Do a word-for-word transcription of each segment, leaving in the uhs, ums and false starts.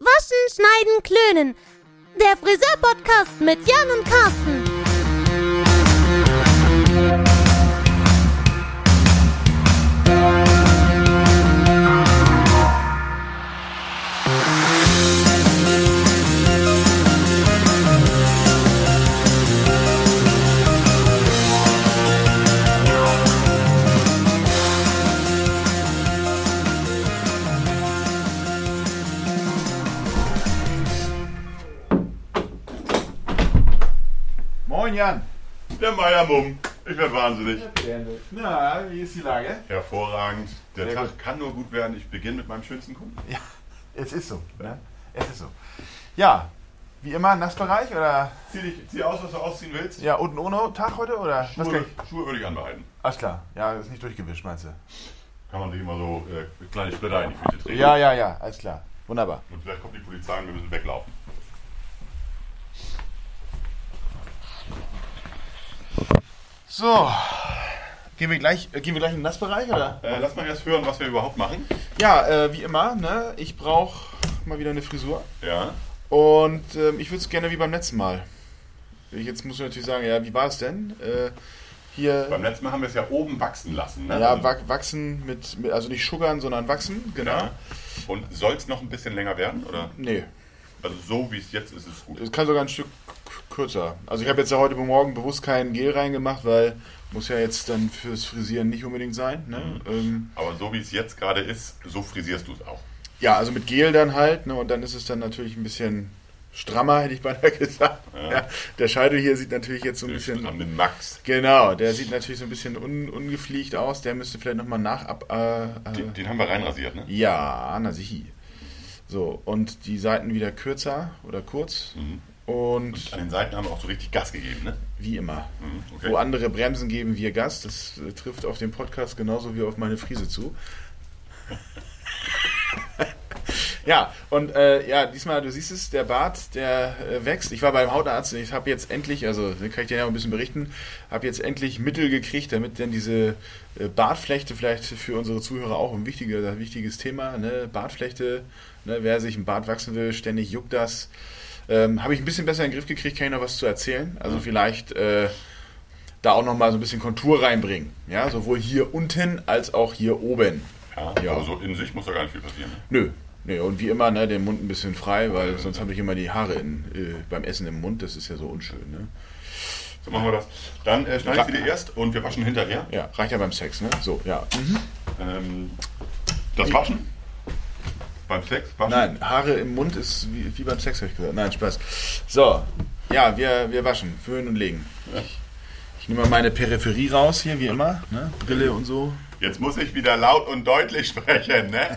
Waschen, Schneiden, Klönen. Der Friseur-Podcast mit Jan und Carsten. Moin Jan. Der Meiermumm. Ich werde wahnsinnig. Na, wie ist die Lage? Hervorragend. Der Sehr Tag gut. kann nur gut werden. Ich beginne mit meinem schönsten Kunden. Ja, es ist so. Ne? Es ist so. Ja, wie immer, Nassbereich oder? Zieh, dich, zieh aus, was du ausziehen willst. Ja, unten ohne Tag heute oder? Was Schuhe, kann ich? Schuhe würde ich anbehalten. Alles klar. Ja, ist nicht durchgewischt, meinst du? Kann man sich immer so äh, kleine Splitter in die Füße treten. Ja, ja, ja, alles klar. Wunderbar. Und vielleicht kommt die Polizei und wir müssen weglaufen. So. Gehen wir gleich, äh, gehen wir gleich in den Nassbereich oder? Äh, lass mal erst hören, was wir überhaupt machen. Ja, äh, wie immer, ne? Ich brauche mal wieder eine Frisur. Ja. Und ähm, ich würde es gerne wie beim letzten Mal. Jetzt muss ich natürlich sagen, ja, wie war es denn? Äh, hier. Beim letzten Mal haben wir es ja oben wachsen lassen. Ne? Ja, Also- wach- wachsen mit, mit, also nicht sugarn, sondern wachsen, genau. Ja. Und soll es noch ein bisschen länger werden? Oder? Nee, Also so wie es jetzt ist, ist es gut. es kann sogar ein Stück k- kürzer. Also ich habe jetzt ja heute Morgen bewusst kein Gel reingemacht, weil muss ja jetzt dann fürs Frisieren nicht unbedingt sein. Ne? Mhm. Ähm, Aber so wie es jetzt gerade ist, so frisierst du es auch. ja, also mit Gel dann halt, ne? Und dann ist es dann natürlich ein bisschen strammer, hätte ich beinahe gesagt. Ja. Ja, der Scheitel hier sieht natürlich jetzt so ein Den bisschen... strammen Max. Genau, der sieht natürlich so ein bisschen un, ungepflegt aus. Der müsste vielleicht nochmal nach... Ab, äh, äh, Den, den haben wir reinrasiert, ne? ja, na sichi. So, und die Seiten wieder kürzer oder kurz. Mhm. Und An den Seiten haben wir auch so richtig Gas gegeben, ne? wie immer. Mhm, okay. Wo andere bremsen, geben wir Gas. Das äh, trifft auf den Podcast genauso wie auf meine Frise zu. Ja, und äh, ja, diesmal, du siehst es, der Bart, der äh, wächst. Ich war beim Hautarzt und ich habe jetzt endlich, also da kann ich dir ja ein bisschen berichten, habe jetzt endlich Mittel gekriegt, damit dann diese äh, Bartflechte vielleicht für unsere Zuhörer auch ein wichtiger, wichtiges Thema, ne? Bartflechte, ne? Wer sich ein Bart wachsen will, ständig juckt das. Ähm, habe ich ein bisschen besser in den Griff gekriegt, kann ich noch was zu erzählen. Also vielleicht äh, da auch nochmal so ein bisschen Kontur reinbringen. Ja, sowohl hier unten als auch hier oben. Ja, Ja. aber so in sich muss da gar nicht viel passieren. Ne? Nö. Nee, und wie immer, ne, den Mund ein bisschen frei, weil sonst habe ich immer die Haare in, äh, beim Essen im Mund. Das ist ja so unschön. Ne? So machen wir das. Dann äh, schneide ich sie dir erst und wir waschen hinterher. Ja, reicht ja beim Sex, ne? So, ja. Ähm, das Waschen? Beim Sex? Waschen? Nein, Haare im Mund ist wie, wie beim Sex, habe ich gesagt. Nein, Spaß. So, ja, wir, wir waschen, föhnen und legen. Ja. Ich, ich nehme mal meine Peripherie raus hier, wie immer. Ne? Brille und so. Jetzt muss ich wieder laut und deutlich sprechen, ne?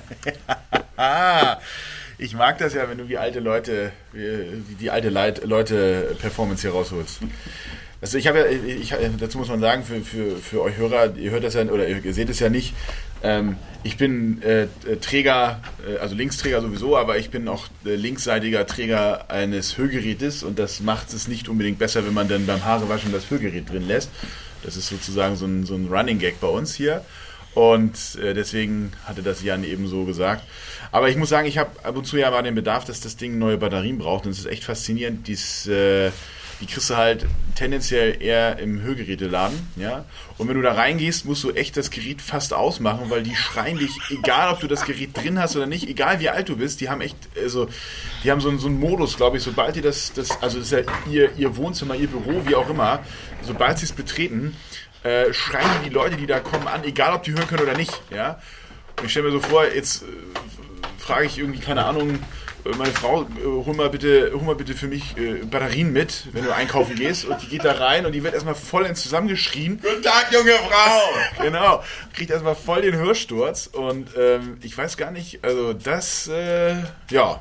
Ah, ich mag das ja, wenn du wie alte Leute, wie die alte Leit- Leute Performance hier rausholst. Also ich habe ja, ich, dazu muss man sagen, für, für, für euch Hörer, ihr hört das ja, oder ihr seht es ja nicht, ähm, ich bin äh, Träger, äh, also Linksträger sowieso, aber ich bin auch äh, linksseitiger Träger eines Hörgerätes und das macht es nicht unbedingt besser, wenn man dann beim Haarewaschen das Hörgerät drin lässt. Das ist sozusagen so ein, so ein Running Gag bei uns hier. Und äh, deswegen hatte das Jan eben so gesagt. Aber ich muss sagen, ich habe ab und zu ja mal den Bedarf, dass das Ding neue Batterien braucht. Und es ist echt faszinierend. Dies, äh, die kriegst du halt tendenziell eher im Hörgeräteladen. Ja? Und wenn du da reingehst, musst du echt das Gerät fast ausmachen, weil die schreien dich, egal ob du das Gerät drin hast oder nicht, egal wie alt du bist, die haben echt, also die haben so, einen- so einen Modus, glaube ich, sobald die das, das, also das ist ja ihr, ihr Wohnzimmer, ihr Büro, wie auch immer, sobald sie es betreten, äh, schreien die Leute, die da kommen, an, egal ob die hören können oder nicht. Ja? Und ich stelle mir so vor, jetzt äh, frage ich irgendwie, keine Ahnung, äh, meine Frau, äh, hol mal bitte, hol mal bitte für mich äh, Batterien mit, wenn du einkaufen gehst. Und die geht da rein und die wird erstmal voll ins zusammengeschrien. Guten Tag, junge Frau! Genau, kriegt erstmal voll den Hörsturz. Und ähm, ich weiß gar nicht, also das, äh, ja...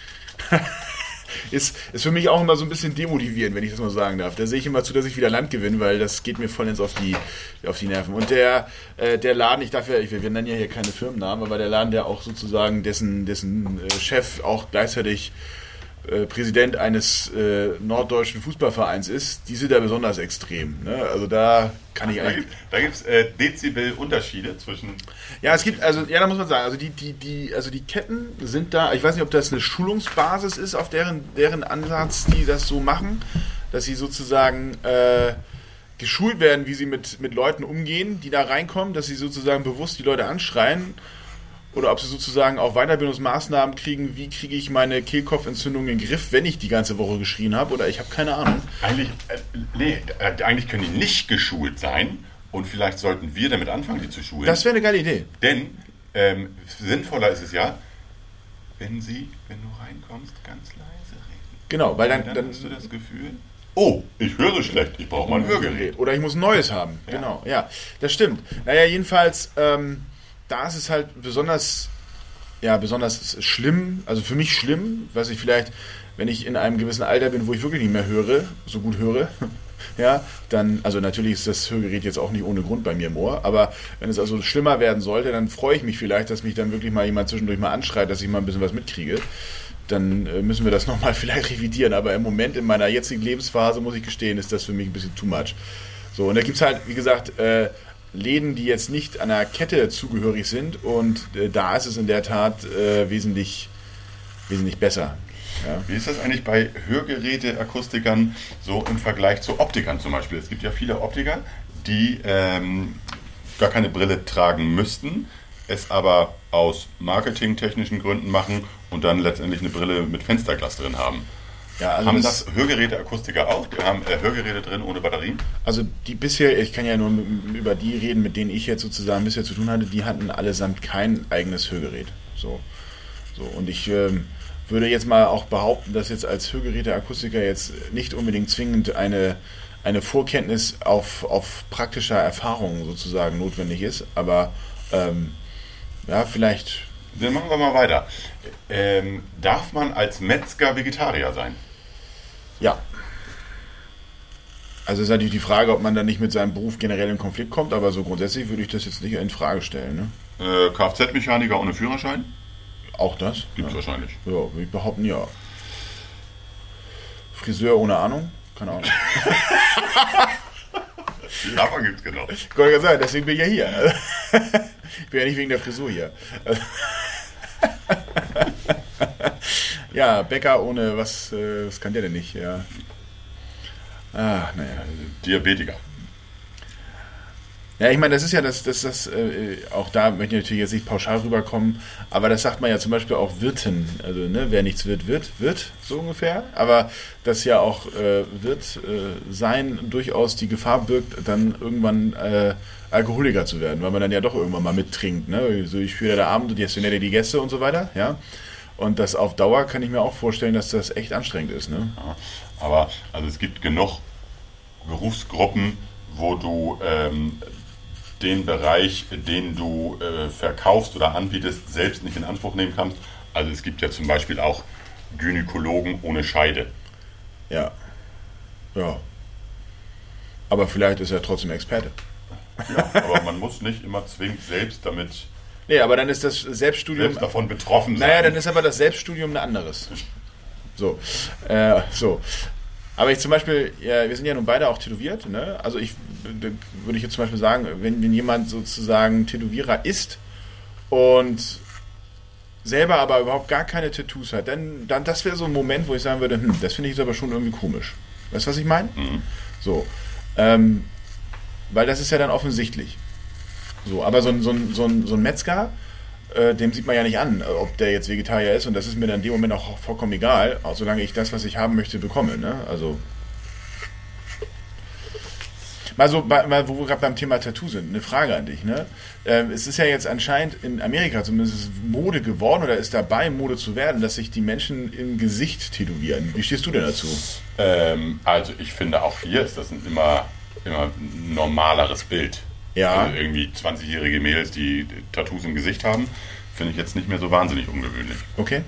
Ist, ist für mich auch immer so ein bisschen demotivierend, wenn ich das mal sagen darf. Da sehe ich immer zu, dass ich wieder Land gewinne, weil das geht mir voll ins auf die, auf die Nerven. Und der, äh, der Laden, ich darf ja, ich, wir nennen ja hier keine Firmennamen, aber der Laden, der auch sozusagen dessen, dessen äh, Chef auch gleichzeitig äh, Präsident eines äh, norddeutschen Fußballvereins ist, die sind da besonders extrem. Ne? Also da kann ich da eigentlich... Gibt, da gibt es äh, Dezibel-Unterschiede zwischen... Ja, es gibt, also, ja, da muss man sagen, also die, die, die, also die Ketten sind da, ich weiß nicht, ob das eine Schulungsbasis ist, auf deren, deren Ansatz, die das so machen, dass sie sozusagen äh, geschult werden, wie sie mit, mit Leuten umgehen, die da reinkommen, dass sie sozusagen bewusst die Leute anschreien, oder ob sie sozusagen auch Weiterbildungsmaßnahmen kriegen, wie kriege ich meine Kehlkopfentzündung in den Griff, wenn ich die ganze Woche geschrien habe, oder ich habe keine Ahnung. Eigentlich, äh, nee, äh, eigentlich können die nicht geschult sein und vielleicht sollten wir damit anfangen, die zu schulen. Das wäre eine geile Idee. Denn ähm, sinnvoller ist es ja, wenn sie, wenn du reinkommst, ganz leise reden. Genau, weil dann, dann, dann hast du das Gefühl, oh, ich höre schlecht, ich brauche mal ein Hörgerät. Oder ich muss ein neues haben. Ja. Genau, ja, das stimmt. Naja, jedenfalls... Ähm, da ist es halt besonders, ja, besonders schlimm, also für mich schlimm, was ich vielleicht, wenn ich in einem gewissen Alter bin, wo ich wirklich nicht mehr höre, so gut höre, ja, dann, also natürlich ist das Hörgerät jetzt auch nicht ohne Grund bei mir im Ohr, aber wenn es also schlimmer werden sollte, dann freue ich mich vielleicht, dass mich dann wirklich mal jemand zwischendurch mal anschreit, dass ich mal ein bisschen was mitkriege. Dann äh, müssen wir das nochmal vielleicht revidieren, aber im Moment in meiner jetzigen Lebensphase, muss ich gestehen, ist das für mich ein bisschen too much. So, und da gibt es halt, wie gesagt, äh, Läden, die jetzt nicht einer Kette zugehörig sind, und äh, da ist es in der Tat äh, wesentlich, wesentlich besser. Ja. Wie ist das eigentlich bei Hörgeräte-Akustikern so im Vergleich zu Optikern zum Beispiel? Es gibt ja viele Optiker, die ähm, gar keine Brille tragen müssten, es aber aus marketingtechnischen Gründen machen und dann letztendlich eine Brille mit Fensterglas drin haben. Ja, also haben das, das Hörgeräte-Akustiker auch? Die haben äh, Hörgeräte drin ohne Batterien? Also die bisher, ich kann ja nur über die reden, mit denen ich jetzt sozusagen bisher zu tun hatte, die hatten allesamt kein eigenes Hörgerät. So, so und ich ähm, würde jetzt mal auch behaupten, dass jetzt als Hörgeräte-Akustiker jetzt nicht unbedingt zwingend eine, eine Vorkenntnis auf, auf praktischer Erfahrung sozusagen notwendig ist, aber ähm, ja, vielleicht... Dann machen wir mal weiter. Ähm, darf man als Metzger Vegetarier sein? Ja. Also ist natürlich die Frage, ob man dann nicht mit seinem Beruf generell in Konflikt kommt, aber so grundsätzlich würde ich das jetzt nicht in Frage stellen. Ne? Äh, Kfz-Mechaniker ohne Führerschein? Auch das? Gibt es ja. wahrscheinlich. Ja, würde ich behaupten, ja. Friseur ohne Ahnung? Keine Ahnung. Davon gibt es genau. Kann ja sein, deswegen bin ich ja hier. Ich bin ja nicht wegen der Frisur hier. Ja, Bäcker ohne, was, was kann der denn nicht? Ja. Ah, naja. Diabetiker. Ja, ich meine, das ist ja das, das, das äh, auch da möchte ich natürlich jetzt nicht pauschal rüberkommen, aber das sagt man ja zum Beispiel auch Wirten, also ne, wer nichts wird, wird, wird, so ungefähr, aber dass ja auch äh, wird äh, sein durchaus die Gefahr birgt, dann irgendwann äh, Alkoholiker zu werden, weil man dann ja doch irgendwann mal mittrinkt, ne, so ich führe der Abend und jetzt sind ja die Gäste und so weiter, ja, und das auf Dauer kann ich mir auch vorstellen, dass das echt anstrengend ist, ne. Ja, aber also es gibt genug Berufsgruppen, wo du ähm, den Bereich, den du äh, verkaufst oder anbietest, selbst nicht in Anspruch nehmen kannst. Also es gibt ja zum Beispiel auch Gynäkologen ohne Scheide. Ja. Ja. Aber vielleicht ist er trotzdem Experte. Ja, aber man muss nicht immer zwingend selbst damit Nee, aber dann ist das Selbststudium... selbst davon betroffen sein. Naja, dann ist aber das Selbststudium ein anderes. So. Äh, so. Aber ich zum Beispiel, ja, wir sind ja nun beide auch tätowiert, ne? Also ich würde ich jetzt zum Beispiel sagen, wenn, wenn jemand sozusagen Tätowierer ist und selber aber überhaupt gar keine Tattoos hat, dann, dann das wäre so ein Moment, wo ich sagen würde, hm, das finde ich jetzt aber schon irgendwie komisch. Weißt du, was ich meine? Mhm. So. Ähm, weil das ist ja dann offensichtlich. So, aber so ein, so ein, so ein, so ein Metzger, äh, dem sieht man ja nicht an, ob der jetzt Vegetarier ist, und das ist mir dann in dem Moment auch vollkommen egal, auch solange ich das, was ich haben möchte, bekomme. Ne? Also mal so, mal, wo wir gerade beim Thema Tattoo sind, eine Frage an dich. Ne? Ähm, es ist ja jetzt anscheinend in Amerika zumindest Mode geworden oder ist dabei, Mode zu werden, dass sich die Menschen im Gesicht tätowieren. Wie stehst du denn dazu? Ähm, also ich finde, auch hier ist das ein immer, immer ein normaleres Bild. Ja. Also irgendwie zwanzigjährige Mädels, die Tattoos im Gesicht haben, finde ich jetzt nicht mehr so wahnsinnig ungewöhnlich. Okay.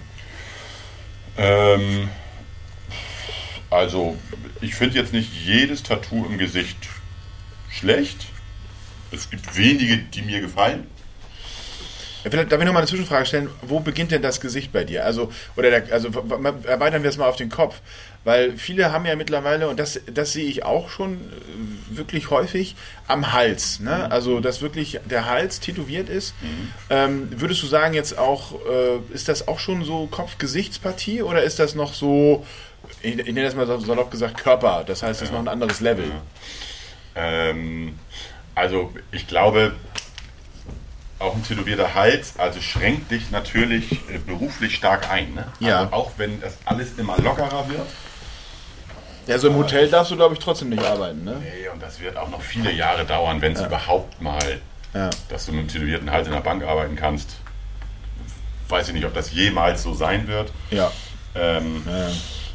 Ähm, also ich finde jetzt nicht jedes Tattoo im Gesicht schlecht. Es gibt wenige, die mir gefallen. Vielleicht darf ich noch mal eine Zwischenfrage stellen. Wo beginnt denn das Gesicht bei dir? Also, oder der, also erweitern wir es mal auf den Kopf. Weil viele haben ja mittlerweile, und das, das sehe ich auch schon wirklich häufig, am Hals. Ne? Mhm. Also, dass wirklich der Hals tätowiert ist. Mhm. Ähm, würdest du sagen, jetzt auch, äh, ist das auch schon so Kopf-Gesichtspartie oder ist das noch so, ich, ich nenne das mal salopp gesagt, Körper? Das heißt, das ist noch ein anderes Level. Ja. Ähm, also, ich glaube, auch ein tätowierter Hals, also schränkt dich natürlich äh, beruflich stark ein. Ne? Ja. Also auch wenn das alles immer lockerer wird. Ja, so im Hotel darfst du, glaube ich, trotzdem nicht arbeiten, ne? Nee, und das wird auch noch viele Jahre dauern, wenn es ja. überhaupt mal, ja. dass du mit einem tätowierten Hals in der Bank arbeiten kannst. Weiß ich nicht, ob das jemals so sein wird. Ja. Ähm, ja.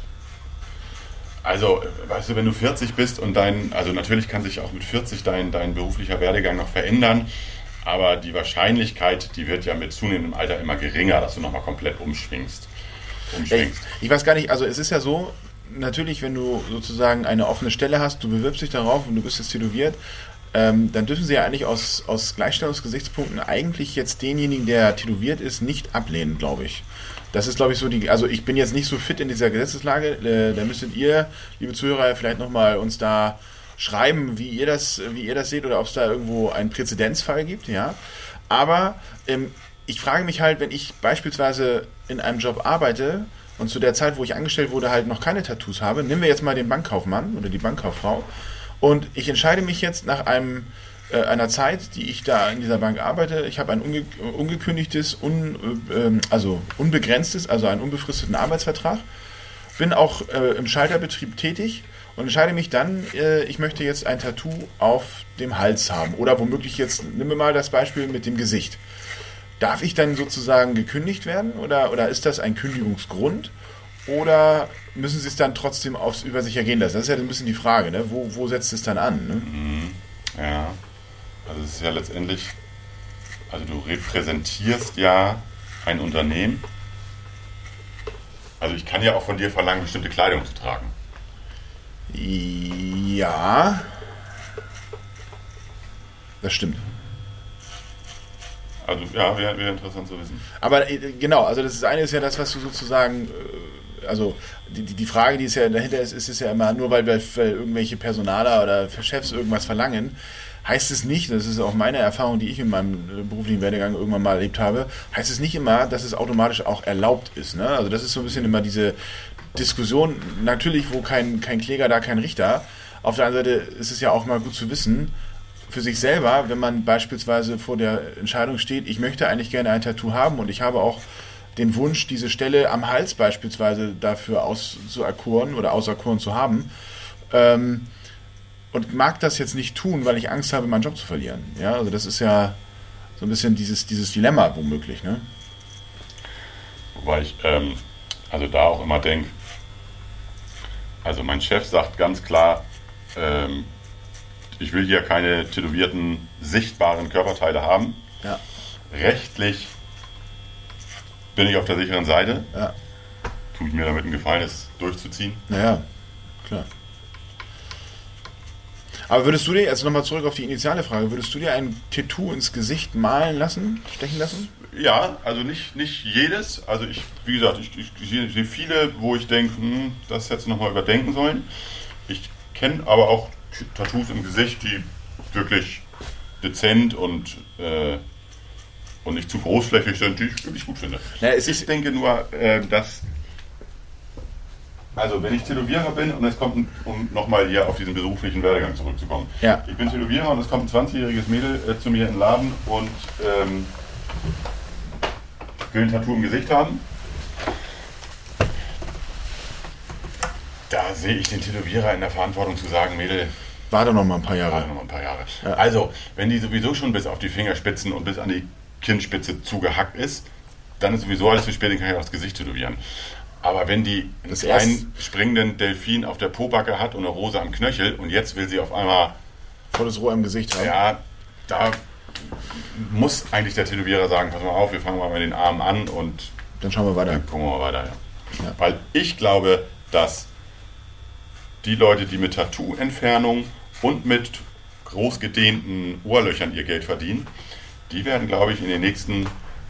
Also, weißt du, wenn du vierzig bist und dein, also natürlich kann sich auch mit vierzig dein, dein beruflicher Werdegang noch verändern, aber die Wahrscheinlichkeit, die wird ja mit zunehmendem Alter immer geringer, dass du nochmal komplett umschwingst. umschwingst. Ich, ich weiß gar nicht, also es ist ja so, natürlich, wenn du sozusagen eine offene Stelle hast, du bewirbst dich darauf und du bist jetzt tätowiert, ähm, dann dürfen sie ja eigentlich aus, aus Gleichstellungsgesichtspunkten eigentlich jetzt denjenigen, der tätowiert ist, nicht ablehnen, glaube ich. Das ist, glaube ich, so die, also ich bin jetzt nicht so fit in dieser Gesetzeslage, äh, da müsstet ihr, liebe Zuhörer, vielleicht nochmal uns da schreiben, wie ihr das, wie ihr das seht oder ob es da irgendwo einen Präzedenzfall gibt, ja. Aber ähm, ich frage mich halt, wenn ich beispielsweise in einem Job arbeite und zu der Zeit, wo ich angestellt wurde, halt noch keine Tattoos habe, nehmen wir jetzt mal den Bankkaufmann oder die Bankkauffrau und ich entscheide mich jetzt nach einem äh, einer Zeit, die ich da in dieser Bank arbeite, ich habe ein unge ungekündigtes, un äh, also unbegrenztes, also einen unbefristeten Arbeitsvertrag, bin auch äh, im Schalterbetrieb tätig und entscheide mich dann, äh, ich möchte jetzt ein Tattoo auf dem Hals haben oder womöglich jetzt, nehmen wir mal das Beispiel mit dem Gesicht. Darf ich dann sozusagen gekündigt werden oder, oder ist das ein Kündigungsgrund oder müssen Sie es dann trotzdem aufs über sich ergehen lassen? Das ist ja ein bisschen die Frage, ne? Wo, wo setzt es dann an? Ne? Mhm. Ja, also es ist ja letztendlich, also du repräsentierst ja ein Unternehmen. Also ich kann ja auch von dir verlangen, bestimmte Kleidung zu tragen. Ja, das stimmt. Also ja, wäre wär interessant zu wissen. Aber äh, genau, also das eine ist ja das, was du sozusagen, äh, also die, die Frage, die ist ja dahinter ist, ist es ja immer, nur weil, weil irgendwelche Personaler oder Chefs irgendwas verlangen, heißt es nicht, das ist auch meine Erfahrung, die ich in meinem beruflichen Werdegang irgendwann mal erlebt habe, heißt es nicht immer, dass es automatisch auch erlaubt ist. Ne? Also das ist so ein bisschen immer diese Diskussion, natürlich, wo kein, kein Kläger, da kein Richter. Auf der anderen Seite ist es ja auch mal gut zu wissen, für sich selber, wenn man beispielsweise vor der Entscheidung steht, ich möchte eigentlich gerne ein Tattoo haben und ich habe auch den Wunsch, diese Stelle am Hals beispielsweise dafür auszuerkoren oder auserkoren zu haben, ähm, und mag das jetzt nicht tun, weil ich Angst habe, meinen Job zu verlieren. Ja, also das ist ja so ein bisschen dieses, dieses Dilemma womöglich, ne? Wobei ich ähm, also da auch immer denke, also mein Chef sagt ganz klar, ähm, ich will hier keine tätowierten, sichtbaren Körperteile haben. Ja. Rechtlich bin ich auf der sicheren Seite. Ja. Tue ich mir damit einen Gefallen, es durchzuziehen. Naja, klar. Aber würdest du dir, also nochmal zurück auf die initiale Frage, würdest du dir ein Tattoo ins Gesicht malen lassen, stechen lassen? Ja, also nicht, nicht jedes. Also ich, wie gesagt, ich, ich, ich sehe viele, wo ich denke, hm, das hättest du nochmal überdenken sollen. Ich kenne aber auch Tattoos im Gesicht, die wirklich dezent und, äh, und nicht zu großflächig sind, die ich wirklich gut finde. Ja, es ich denke nur, äh, dass, also wenn ich Tätowierer bin und es kommt, ein, um nochmal hier auf diesen beruflichen Werdegang zurückzukommen. Ja. Ich bin Tätowierer und es kommt ein zwanzigjähriges Mädel äh, zu mir in den Laden und ähm, will ein Tattoo im Gesicht haben. Da sehe ich den Tätowierer in der Verantwortung zu sagen, Mädel, warte noch mal ein paar Jahre. Warte noch mal ein paar Jahre. Ja. Also, wenn die sowieso schon bis auf die Fingerspitzen und bis an die Kinnspitze zugehackt ist, dann ist sowieso alles zu spät, den kann ich auch das Gesicht tätowieren. Aber wenn die einen Das kleinen springenden Delfin auf der Pobacke hat und eine Rose am Knöchel und jetzt will sie auf einmal, Volles Rohr im Gesicht haben. ja, da muss eigentlich der Tätowierer sagen, pass mal auf, wir fangen mal mit den Armen an und Dann schauen wir weiter. dann gucken wir mal weiter. Ja. Ja. Weil ich glaube, dass die Leute, die mit Tattoo-Entfernung und mit groß gedehnten Ohrlöchern ihr Geld verdienen, die werden, glaube ich, in den nächsten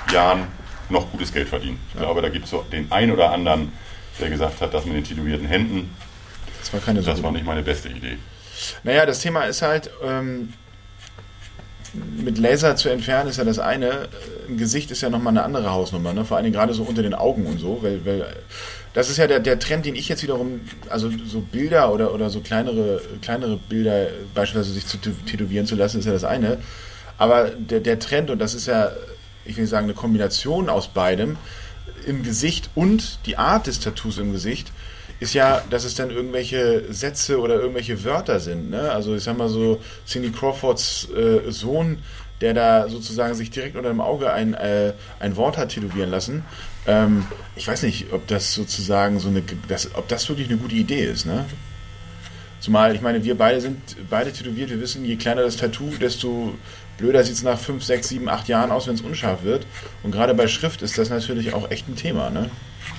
Jahren noch gutes Geld verdienen. Ich ja. glaube, da gibt es so den einen oder anderen, der gesagt hat, das mit den tätowierten Händen, das war, keine so das war nicht meine beste Idee. Naja, das Thema ist halt, ähm, mit Laser zu entfernen ist ja das eine, im Gesicht ist ja nochmal eine andere Hausnummer, ne? Vor allem gerade so unter den Augen und so, weil, weil das ist ja der, der Trend, den ich jetzt wiederum, also so Bilder oder, oder so kleinere, kleinere Bilder beispielsweise sich zu tätowieren zu lassen, ist ja das eine, aber der, der Trend, und das ist ja, ich will nicht sagen, eine Kombination aus beidem, im Gesicht und die Art des Tattoos im Gesicht, ist ja, dass es dann irgendwelche Sätze oder irgendwelche Wörter sind. Ne? Also ich sag mal so, Cindy Crawfords äh, Sohn, der da sozusagen sich direkt unter dem Auge ein, äh, ein Wort hat tätowieren lassen. Ähm, ich weiß nicht, ob das sozusagen so eine, das, ob das wirklich eine gute Idee ist. Ne? Zumal, ich meine, wir beide sind beide tätowiert, wir wissen, je kleiner das Tattoo, desto blöder sieht es nach fünf, sechs, sieben, acht Jahren aus, wenn es unscharf wird. Und gerade bei Schrift ist das natürlich auch echt ein Thema, ne?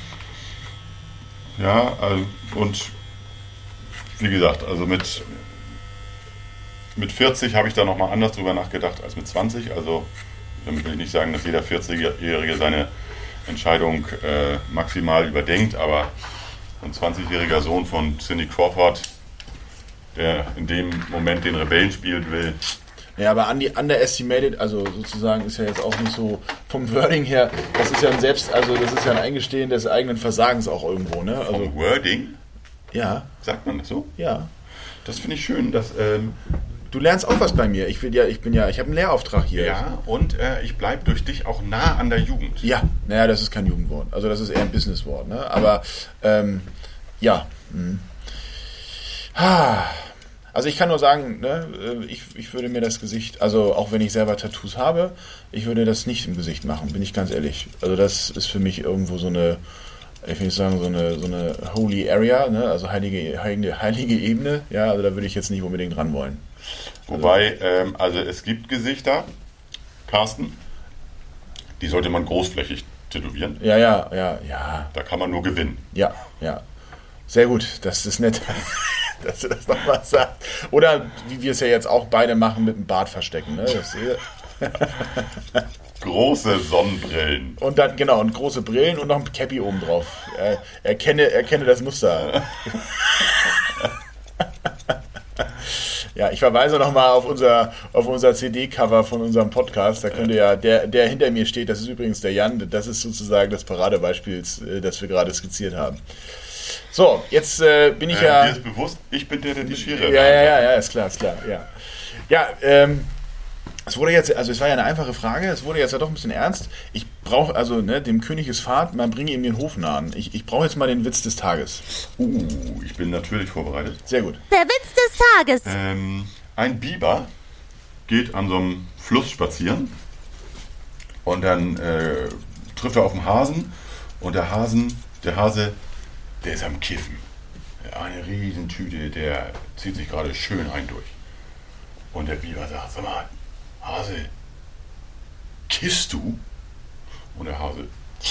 Ja, also, und wie gesagt, also mit, mit vierzig habe ich da nochmal anders drüber nachgedacht als mit zwanzig. Also damit will ich nicht sagen, dass jeder vierzigjährige seine Entscheidung äh, maximal überdenkt, aber ein zwanzigjähriger Sohn von Cindy Crawford, der in dem Moment den Rebellen spielen will. Ja, aber underestimated, also sozusagen ist ja jetzt auch nicht so vom Wording her, das ist ja ein Selbst, also das ist ja ein Eingestehen des eigenen Versagens auch irgendwo, ne? Also, vom Wording? Ja. Sagt man das so? Ja. Das finde ich schön, dass... Ähm, du lernst auch was bei mir. Ich bin ja, ich bin ja, ich habe einen Lehrauftrag hier. Ja, und äh, ich bleibe durch dich auch nah an der Jugend. Ja, naja, das ist kein Jugendwort. Also das ist eher ein Businesswort, ne? Aber, ähm, ja. Hm. Ah. Also ich kann nur sagen, ne, ich, ich würde mir das Gesicht, also auch wenn ich selber Tattoos habe, ich würde das nicht im Gesicht machen, bin ich ganz ehrlich. Also das ist für mich irgendwo so eine, ich will nicht sagen, so eine, so eine holy area, ne, also heilige, heilige, heilige Ebene, ja, also da würde ich jetzt nicht unbedingt ran wollen. Also, Wobei, ähm, also es gibt Gesichter, Carsten, die sollte man großflächig tätowieren. Ja, ja, ja, ja. Da kann man nur gewinnen. Ja, ja. Sehr gut, das ist nett. Dass du das nochmal sagst. Oder wie wir es ja jetzt auch beide machen, mit dem Bart verstecken. Ne? Das große Sonnenbrillen. Und dann, genau, und große Brillen und noch ein Cappy oben drauf. Äh, erkenne, erkenne das Muster. Ja, ich verweise nochmal auf unser, auf unser C D-Cover von unserem Podcast. Da könnt ihr ja, der, der hinter mir steht, das ist übrigens der Jan, das ist sozusagen das Paradebeispiel, das wir gerade skizziert haben. So, jetzt äh, bin ich äh, ja... Dir ist bewusst, ich bin der, der die Schere... Ja, ja, ja, ja, ist klar, ist klar, ja. Ja, ähm, es wurde jetzt, also es war ja eine einfache Frage, es wurde jetzt ja doch ein bisschen ernst. Ich brauche, also, ne, dem König ist Fahrt, man bringe ihm den Hof nahen. Ich, ich brauche jetzt mal den Witz des Tages. Uh, ich bin natürlich vorbereitet. Sehr gut. Der Witz des Tages. Ähm, ein Biber geht an so einem Fluss spazieren und dann äh, trifft er auf einen Hasen und der Hasen, der Hase, der ist am Kiffen. Eine Riesentüte, der zieht sich gerade schön ein durch. Und der Biber sagt, sag mal, Hase, kiffst du? Und der Hase,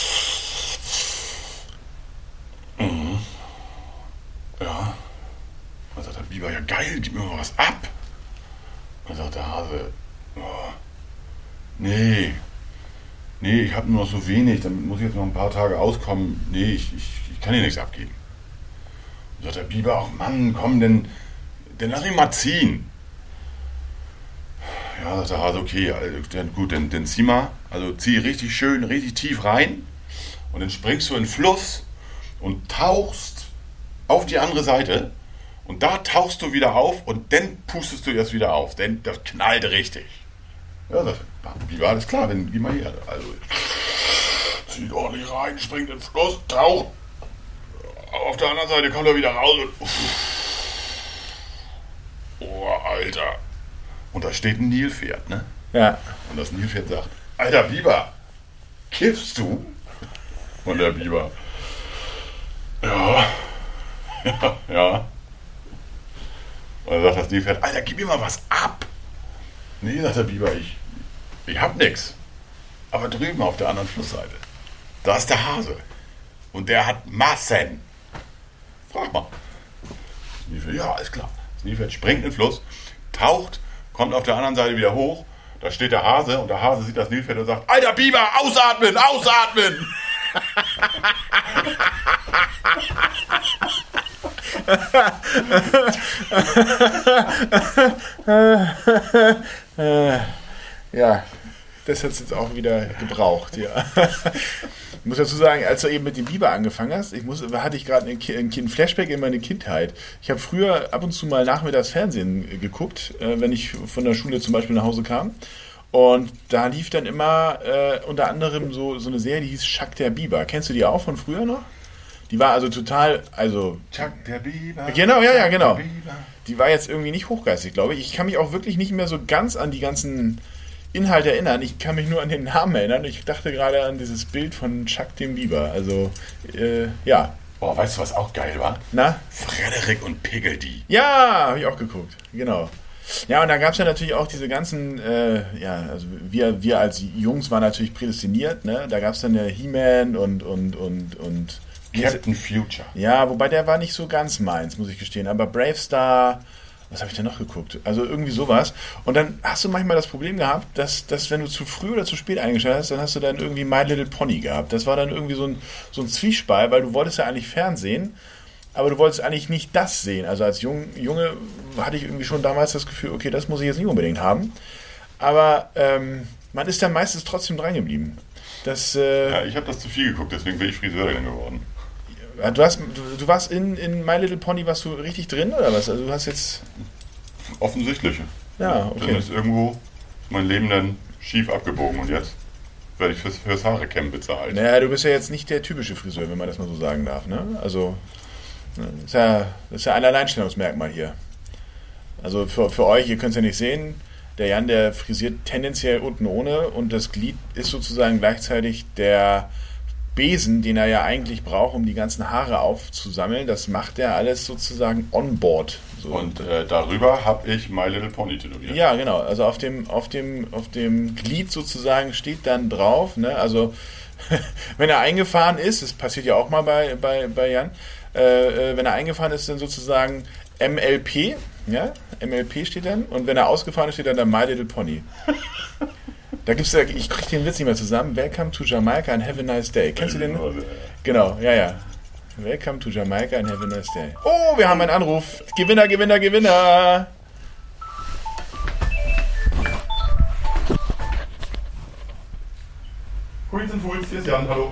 mhm. Ja. Dann sagt der Biber, ja geil, gib mir mal was ab. Dann sagt der Hase, oh, nee, nee, ich habe nur noch so wenig, damit muss ich jetzt noch ein paar Tage auskommen. Nee, ich, ich, ich kann dir nichts abgeben. Dann sagt der Biber, ach Mann, komm, denn, denn lass mich mal ziehen. Ja, sagt der Hase, okay, also, dann, gut, dann, dann zieh mal, also zieh richtig schön, richtig tief rein und dann springst du in den Fluss und tauchst auf die andere Seite und da tauchst du wieder auf und dann pustest du erst wieder auf, denn das knallt richtig. Ja, sagt der Biber, alles klar, dann geh mal her. Also, zieht ordentlich rein, springt in den Fluss, taucht, auf der anderen Seite kommt er wieder raus und oh, Alter. Und da steht ein Nilpferd, ne? Ja. Und das Nilpferd sagt, Alter Biber, kiffst du? Und der Biber, ja, ja, ja. Und dann sagt das Nilpferd, Alter, gib mir mal was ab. Nee, sagt der Biber, ich, ich hab nix. Aber drüben auf der anderen Flussseite, da ist der Hase. Und der hat Massen. Frag mal. Das Nilpferd, ja, ist klar. Das Nilpferd springt in den Fluss, taucht, kommt auf der anderen Seite wieder hoch Da steht der Hase und der Hase sieht das Nilpferd und sagt, Alter Biber, ausatmen, ausatmen! Ja, das hat es jetzt auch wieder gebraucht, ja. Ich muss dazu sagen, als du eben mit dem Biber angefangen hast, ich muss, hatte ich gerade ein, ein Flashback in meine Kindheit. Ich habe früher ab und zu mal nachmittags Fernsehen geguckt, äh, wenn ich von der Schule zum Beispiel nach Hause kam. Und da lief dann immer äh, unter anderem so, so eine Serie, die hieß Chuck der Biber. Kennst du die auch von früher noch? Die war also total, also... Chuck der Biber. Genau, ja, ja, genau. Die war jetzt irgendwie nicht hochgeistig, glaube ich. Ich kann mich auch wirklich nicht mehr so ganz an die ganzen Inhalte erinnern. Ich kann mich nur an den Namen erinnern. Ich dachte gerade an dieses Bild von Chuck dem Biber. Also, äh, ja. Boah, weißt du, was auch geil war? Na? Frederik und Piggledy. Ja, habe ich auch geguckt. Genau. Ja, und da gab es ja natürlich auch diese ganzen, äh, ja, also wir, wir als Jungs waren natürlich prädestiniert, ne? Da gab es dann ja He-Man und, und, und, und Captain Future. Ja, wobei der war nicht so ganz meins, muss ich gestehen. Aber Brave Star, was habe ich denn noch geguckt? Also irgendwie sowas. Und dann hast du manchmal das Problem gehabt, dass, dass wenn du zu früh oder zu spät eingeschaltet hast, dann hast du dann irgendwie My Little Pony gehabt. Das war dann irgendwie so ein, so ein Zwiespalt, weil du wolltest ja eigentlich Fernsehen, aber du wolltest eigentlich nicht das sehen. Also als Jung, Junge hatte ich irgendwie schon damals das Gefühl, okay, das muss ich jetzt nicht unbedingt haben. Aber ähm, man ist dann meistens trotzdem dran geblieben. Das, äh, ja, ich habe das zu viel geguckt, deswegen bin ich Friseur geworden. Du, hast, du, du warst in, in My Little Pony, warst du richtig drin oder was? Also du hast jetzt... Offensichtlich. Ja, okay. Dann ist irgendwo mein Leben dann schief abgebogen und jetzt werde ich fürs, fürs Haare-Camp bezahlt. Naja, du bist ja jetzt nicht der typische Friseur, wenn man das mal so sagen darf, ne? Also, das ist ja, das ist ja ein Alleinstellungsmerkmal hier. Also für, für euch, ihr könnt es ja nicht sehen, der Jan, der frisiert tendenziell unten ohne und das Glied ist sozusagen gleichzeitig der Besen, den er ja eigentlich braucht, um die ganzen Haare aufzusammeln. Das macht er alles sozusagen on board. So. Und äh, darüber habe ich My Little Pony tätowiert. Ja, genau. Also auf dem, auf dem, auf dem Glied sozusagen steht dann drauf, ne? Also wenn er eingefahren ist, das passiert ja auch mal bei, bei, bei Jan, äh, wenn er eingefahren ist, dann sozusagen M L P, ja? M L P steht dann, und wenn er ausgefahren ist, steht dann der My Little Pony. Da gibt's ja, ich kriege den Witz nicht mehr zusammen. Welcome to Jamaica and have a nice day. Kennst du den? Genau, ja, ja. Welcome to Jamaica and have a nice day. Oh, wir haben einen Anruf. Gewinner, Gewinner, Gewinner. Coins and Fools, hier ist Jan, hallo.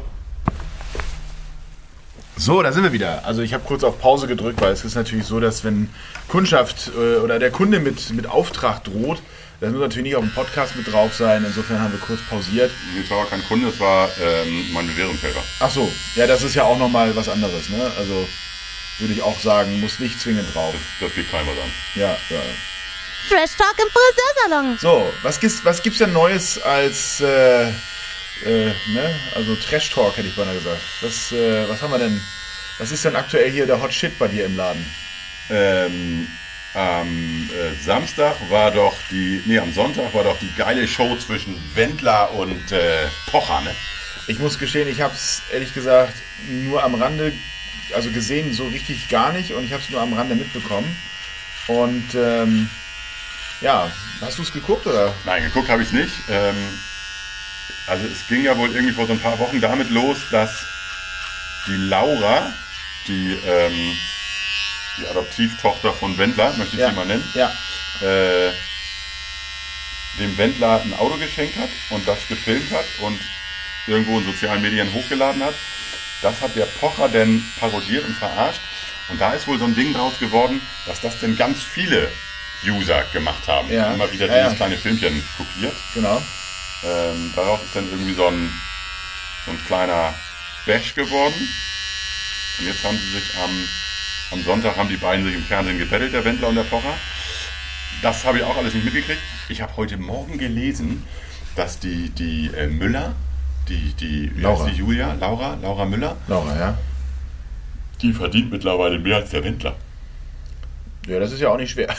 So, da sind wir wieder. Also ich habe kurz auf Pause gedrückt, weil es ist natürlich so, dass wenn Kundschaft äh, oder der Kunde mit, mit Auftrag droht, das muss natürlich nicht auf dem Podcast mit drauf sein. Insofern haben wir kurz pausiert. Das war kein Kunde, das war ähm, mein Bewährungshelfer. Ach so, ja, das ist ja auch nochmal was anderes, ne? Also würde ich auch sagen, muss nicht zwingend drauf. Das, das geht keinem was an. Ja, ja. Trash Talk im Friseursalon. So, was gibt's, was gibt's denn Neues als, äh, äh, ne? Also Trash Talk hätte ich beinahe gesagt. Was, äh, was haben wir denn? Was ist denn aktuell hier der Hot Shit bei dir im Laden? Ähm, am äh, Samstag war doch die, nee, am Sonntag war doch die geile Show zwischen Wendler und äh, Pocher, ne? Ich muss gestehen, ich habe es ehrlich gesagt nur am Rande, also gesehen so richtig gar nicht, und ich habe es nur am Rande mitbekommen. Und ähm, ja, hast du es geguckt oder? Nein, geguckt habe ich es nicht. Ähm, also es ging ja wohl irgendwie vor so ein paar Wochen damit los, dass die Laura, die, ähm, die Adoptivtochter von Wendler, möchte ich Ja. sie mal nennen, Ja. äh, dem Wendler ein Auto geschenkt hat und das gefilmt hat und irgendwo in sozialen Medien hochgeladen hat. Das hat der Pocher dann parodiert und verarscht. Und da ist wohl so ein Ding draus geworden, dass das denn ganz viele User gemacht haben. Ja. Immer wieder Ja, dieses ja. kleine Filmchen kopiert. Genau. Ähm, daraus ist dann irgendwie so ein, so ein kleiner Bash geworden. Und jetzt haben sie sich am, am Sonntag haben die beiden sich im Fernsehen gebettelt, der Wendler und der Pocher. Das habe ich auch alles nicht mitgekriegt. Ich habe heute Morgen gelesen, dass die, die äh, Müller, die, die, wie Laura. heißt die Julia, Laura, Laura Müller, Laura, ja. die verdient mittlerweile mehr als der Wendler. Ja, das ist ja auch nicht schwer.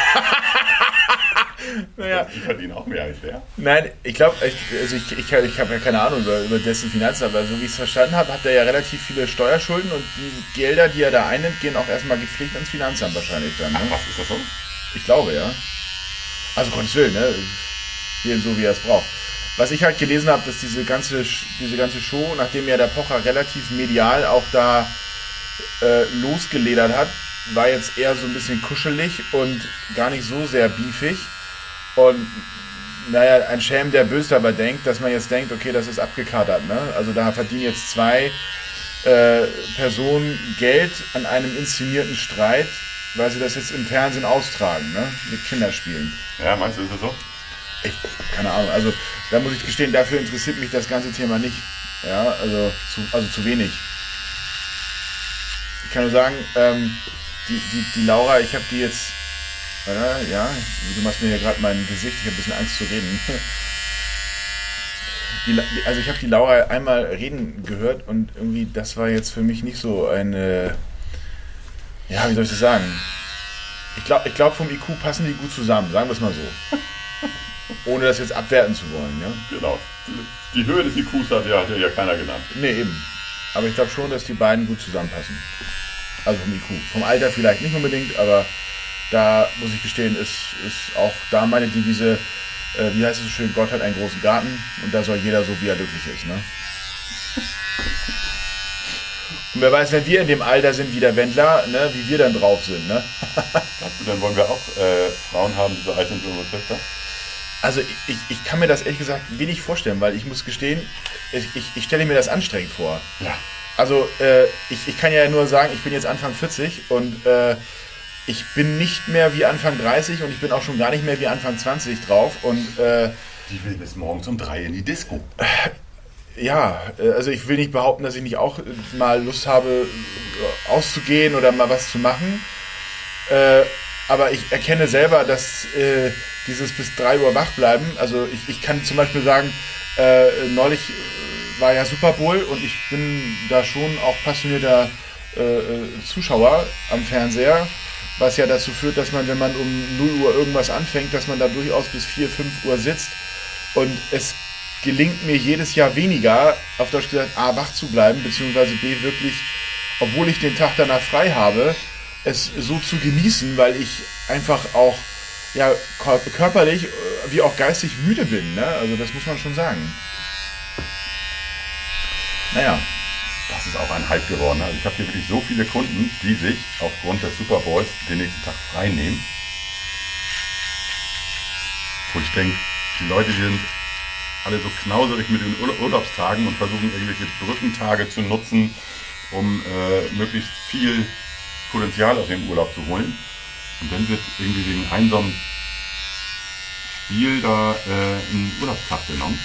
Naja, Die verdienen auch mehr als der. nein, ich glaube, ich, also ich, ich, ich habe ja keine Ahnung über, über dessen Finanzen, aber so wie ich es verstanden habe, hat er ja relativ viele Steuerschulden, und die Gelder, die er da einnimmt, gehen auch erstmal gepflegt ins Finanzamt wahrscheinlich dann. Ne? Ach, was ist das so? Ich glaube, ja. Also Gottes Willen, ne? spielen, so wie er es braucht. Was ich halt gelesen habe, dass diese ganze, diese ganze Show, nachdem ja der Pocher relativ medial auch da äh, losgeledert hat, war jetzt eher so ein bisschen kuschelig und gar nicht so sehr beefig. Und naja, ein Schelm, der böse dabei denkt, dass man jetzt denkt, okay, das ist abgekatert. Ne? Also da verdienen jetzt zwei äh, Personen Geld an einem inszenierten Streit, weil sie das jetzt im Fernsehen austragen, ne? Mit Kinderspielen. Ja, meinst du, ist das so? Ich, keine Ahnung, also da muss ich gestehen, dafür interessiert mich das ganze Thema nicht. Ja, also zu, also zu wenig. Ich kann nur sagen, ähm, die, die, die Laura, ich habe die jetzt, oder? Ja, du machst mir hier gerade mein Gesicht, ich habe ein bisschen Angst zu reden. Die, also ich habe die Laura einmal reden gehört und irgendwie, das war jetzt für mich nicht so eine, ja, wie soll ich das sagen? Ich glaube, ich glaub, vom I Q passen die gut zusammen, sagen wir es mal so. Ohne das jetzt abwerten zu wollen, ja? Genau. Die Höhe des I Qs hat ja, hat ja keiner genannt. Nee, eben. Aber ich glaube schon, dass die beiden gut zusammenpassen. Also vom I Q. Vom Alter vielleicht nicht unbedingt, aber da muss ich gestehen, ist, ist auch da meine Devise, äh, wie heißt es so schön, Gott hat einen großen Garten und da soll jeder so, wie er glücklich ist, ne? Und wer weiß, wenn wir in dem Alter sind wie der Wendler, ne, wie wir dann drauf sind, ne? Glaubst du, dann wollen wir auch äh, Frauen haben, die so alt sind wie unsere Töchter? Also ich, ich kann mir das ehrlich gesagt wenig vorstellen, weil ich muss gestehen, ich, ich, ich stelle mir das anstrengend vor. Ja. Also äh, ich, ich kann ja nur sagen, ich bin jetzt Anfang vierzig und äh, ich bin nicht mehr wie Anfang dreißig und ich bin auch schon gar nicht mehr wie Anfang zwanzig drauf. Und äh, die will bis morgens um drei in die Disco. Ja, also ich will nicht behaupten, dass ich nicht auch mal Lust habe, auszugehen oder mal was zu machen. Äh, aber ich erkenne selber, dass äh, dieses bis drei Uhr wach bleiben, also ich, ich kann zum Beispiel sagen, äh, neulich war ja Super Bowl und ich bin da schon auch passionierter äh, Zuschauer am Fernseher, was ja dazu führt, dass man, wenn man um null Uhr irgendwas anfängt, dass man da durchaus bis vier, fünf Uhr sitzt und es gelingt mir jedes Jahr weniger, auf Deutsch gesagt, A, wach zu bleiben, beziehungsweise B, wirklich, obwohl ich den Tag danach frei habe, es so zu genießen, weil ich einfach auch ja, körperlich wie auch geistig müde bin. Ne? Also das muss man schon sagen. Naja. Das ist auch ein Hype geworden. Also ich habe hier wirklich so viele Kunden, die sich aufgrund des Super Bowls den nächsten Tag frei nehmen. Wo ich denke, die Leute, die sind alle so knauserig mit den Ur- Urlaubstagen und versuchen irgendwelche Brückentage zu nutzen, um äh, möglichst viel Potenzial aus dem Urlaub zu holen. Und dann wird irgendwie wegen einem so einem Spiel da äh, ein Urlaubstag genommen.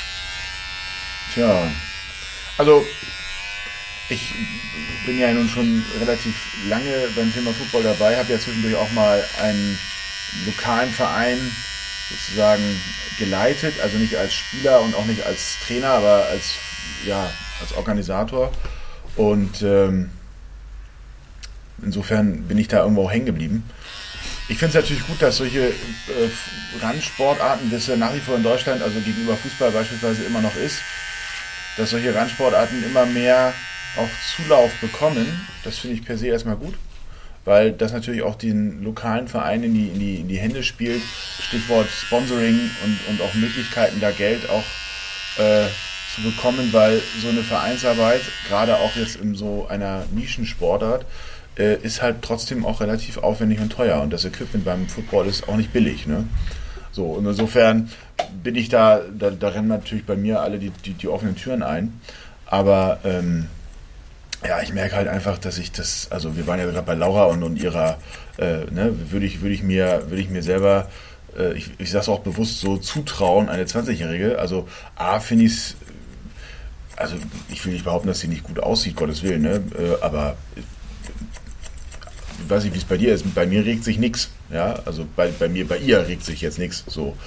Tja, also ich bin ja nun schon relativ lange beim Thema Football dabei, habe ja zwischendurch auch mal einen lokalen Verein sozusagen geleitet, also nicht als Spieler und auch nicht als Trainer, aber als, ja, als Organisator. Und ähm, insofern bin ich da irgendwo hängen geblieben. Ich finde es natürlich gut, dass solche äh, Randsportarten, das ja nach wie vor in Deutschland, also gegenüber Fußball beispielsweise immer noch ist, dass solche Randsportarten immer mehr auch Zulauf bekommen. Das finde ich per se erstmal gut, weil das natürlich auch den lokalen Vereinen in die, in die, in die Hände spielt. Stichwort Sponsoring und, und auch Möglichkeiten, da Geld auch äh, zu bekommen, weil so eine Vereinsarbeit, gerade auch jetzt in so einer Nischensportart, äh, ist halt trotzdem auch relativ aufwendig und teuer. Und das Equipment beim Football ist auch nicht billig, ne? So, und insofern bin ich da, da, da rennen natürlich bei mir alle die, die, die offenen Türen ein. Aber ähm, ja, ich merke halt einfach, dass ich das, also wir waren ja gerade bei Laura und, und ihrer, äh, ne, würde ich, würde ich mir, würde ich mir selber, äh, ich, ich sage es auch bewusst so, zutrauen, eine zwanzigjährige. Also A, finde ich es, also ich will nicht behaupten, dass sie nicht gut aussieht, Gottes Willen, ne? Äh, aber ich weiß nicht, wie es bei dir ist. Bei mir regt sich nichts. Ja, also bei, bei mir, bei ihr regt sich jetzt nichts. So.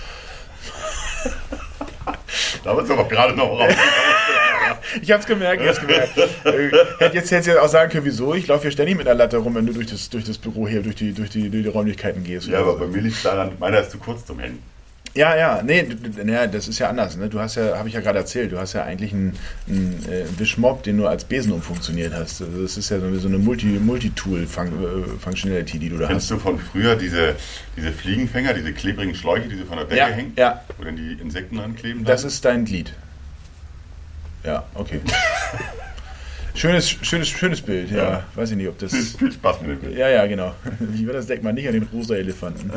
Da wird es aber gerade noch raus. Ich hab's gemerkt, ich hab's gemerkt. Äh, hätte jetzt, hätte jetzt auch sagen können, wieso? Ich laufe hier ständig mit einer Latte rum, wenn du durch das, durch das Büro hier, durch die, durch die, durch die Räumlichkeiten gehst. Ja, aber bei mir liegt es daran, meiner ist zu kurz zum Hängen. Ja, ja, nee, d- d- naja, das ist ja anders. Ne? Du hast ja, habe ich ja gerade erzählt, du hast ja eigentlich einen, einen äh, Wischmopp, den du als Besen umfunktioniert hast. Also das ist ja so, so eine Multi, Multi-Tool-Functionality, die du da Kennst hast. du von früher diese, diese Fliegenfänger, diese klebrigen Schläuche, die so von der Decke Ja, hängen? ja. Wo dann die Insekten ankleben? Das dann? ist dein Glied. Ja, okay. Schönes, schönes, schönes Bild, ja. Ja. Weiß ich nicht, ob das... Viel Spaß mit dem Bild. Ja, ja, genau. Ich will das denkt man nicht an den rosa Elefanten.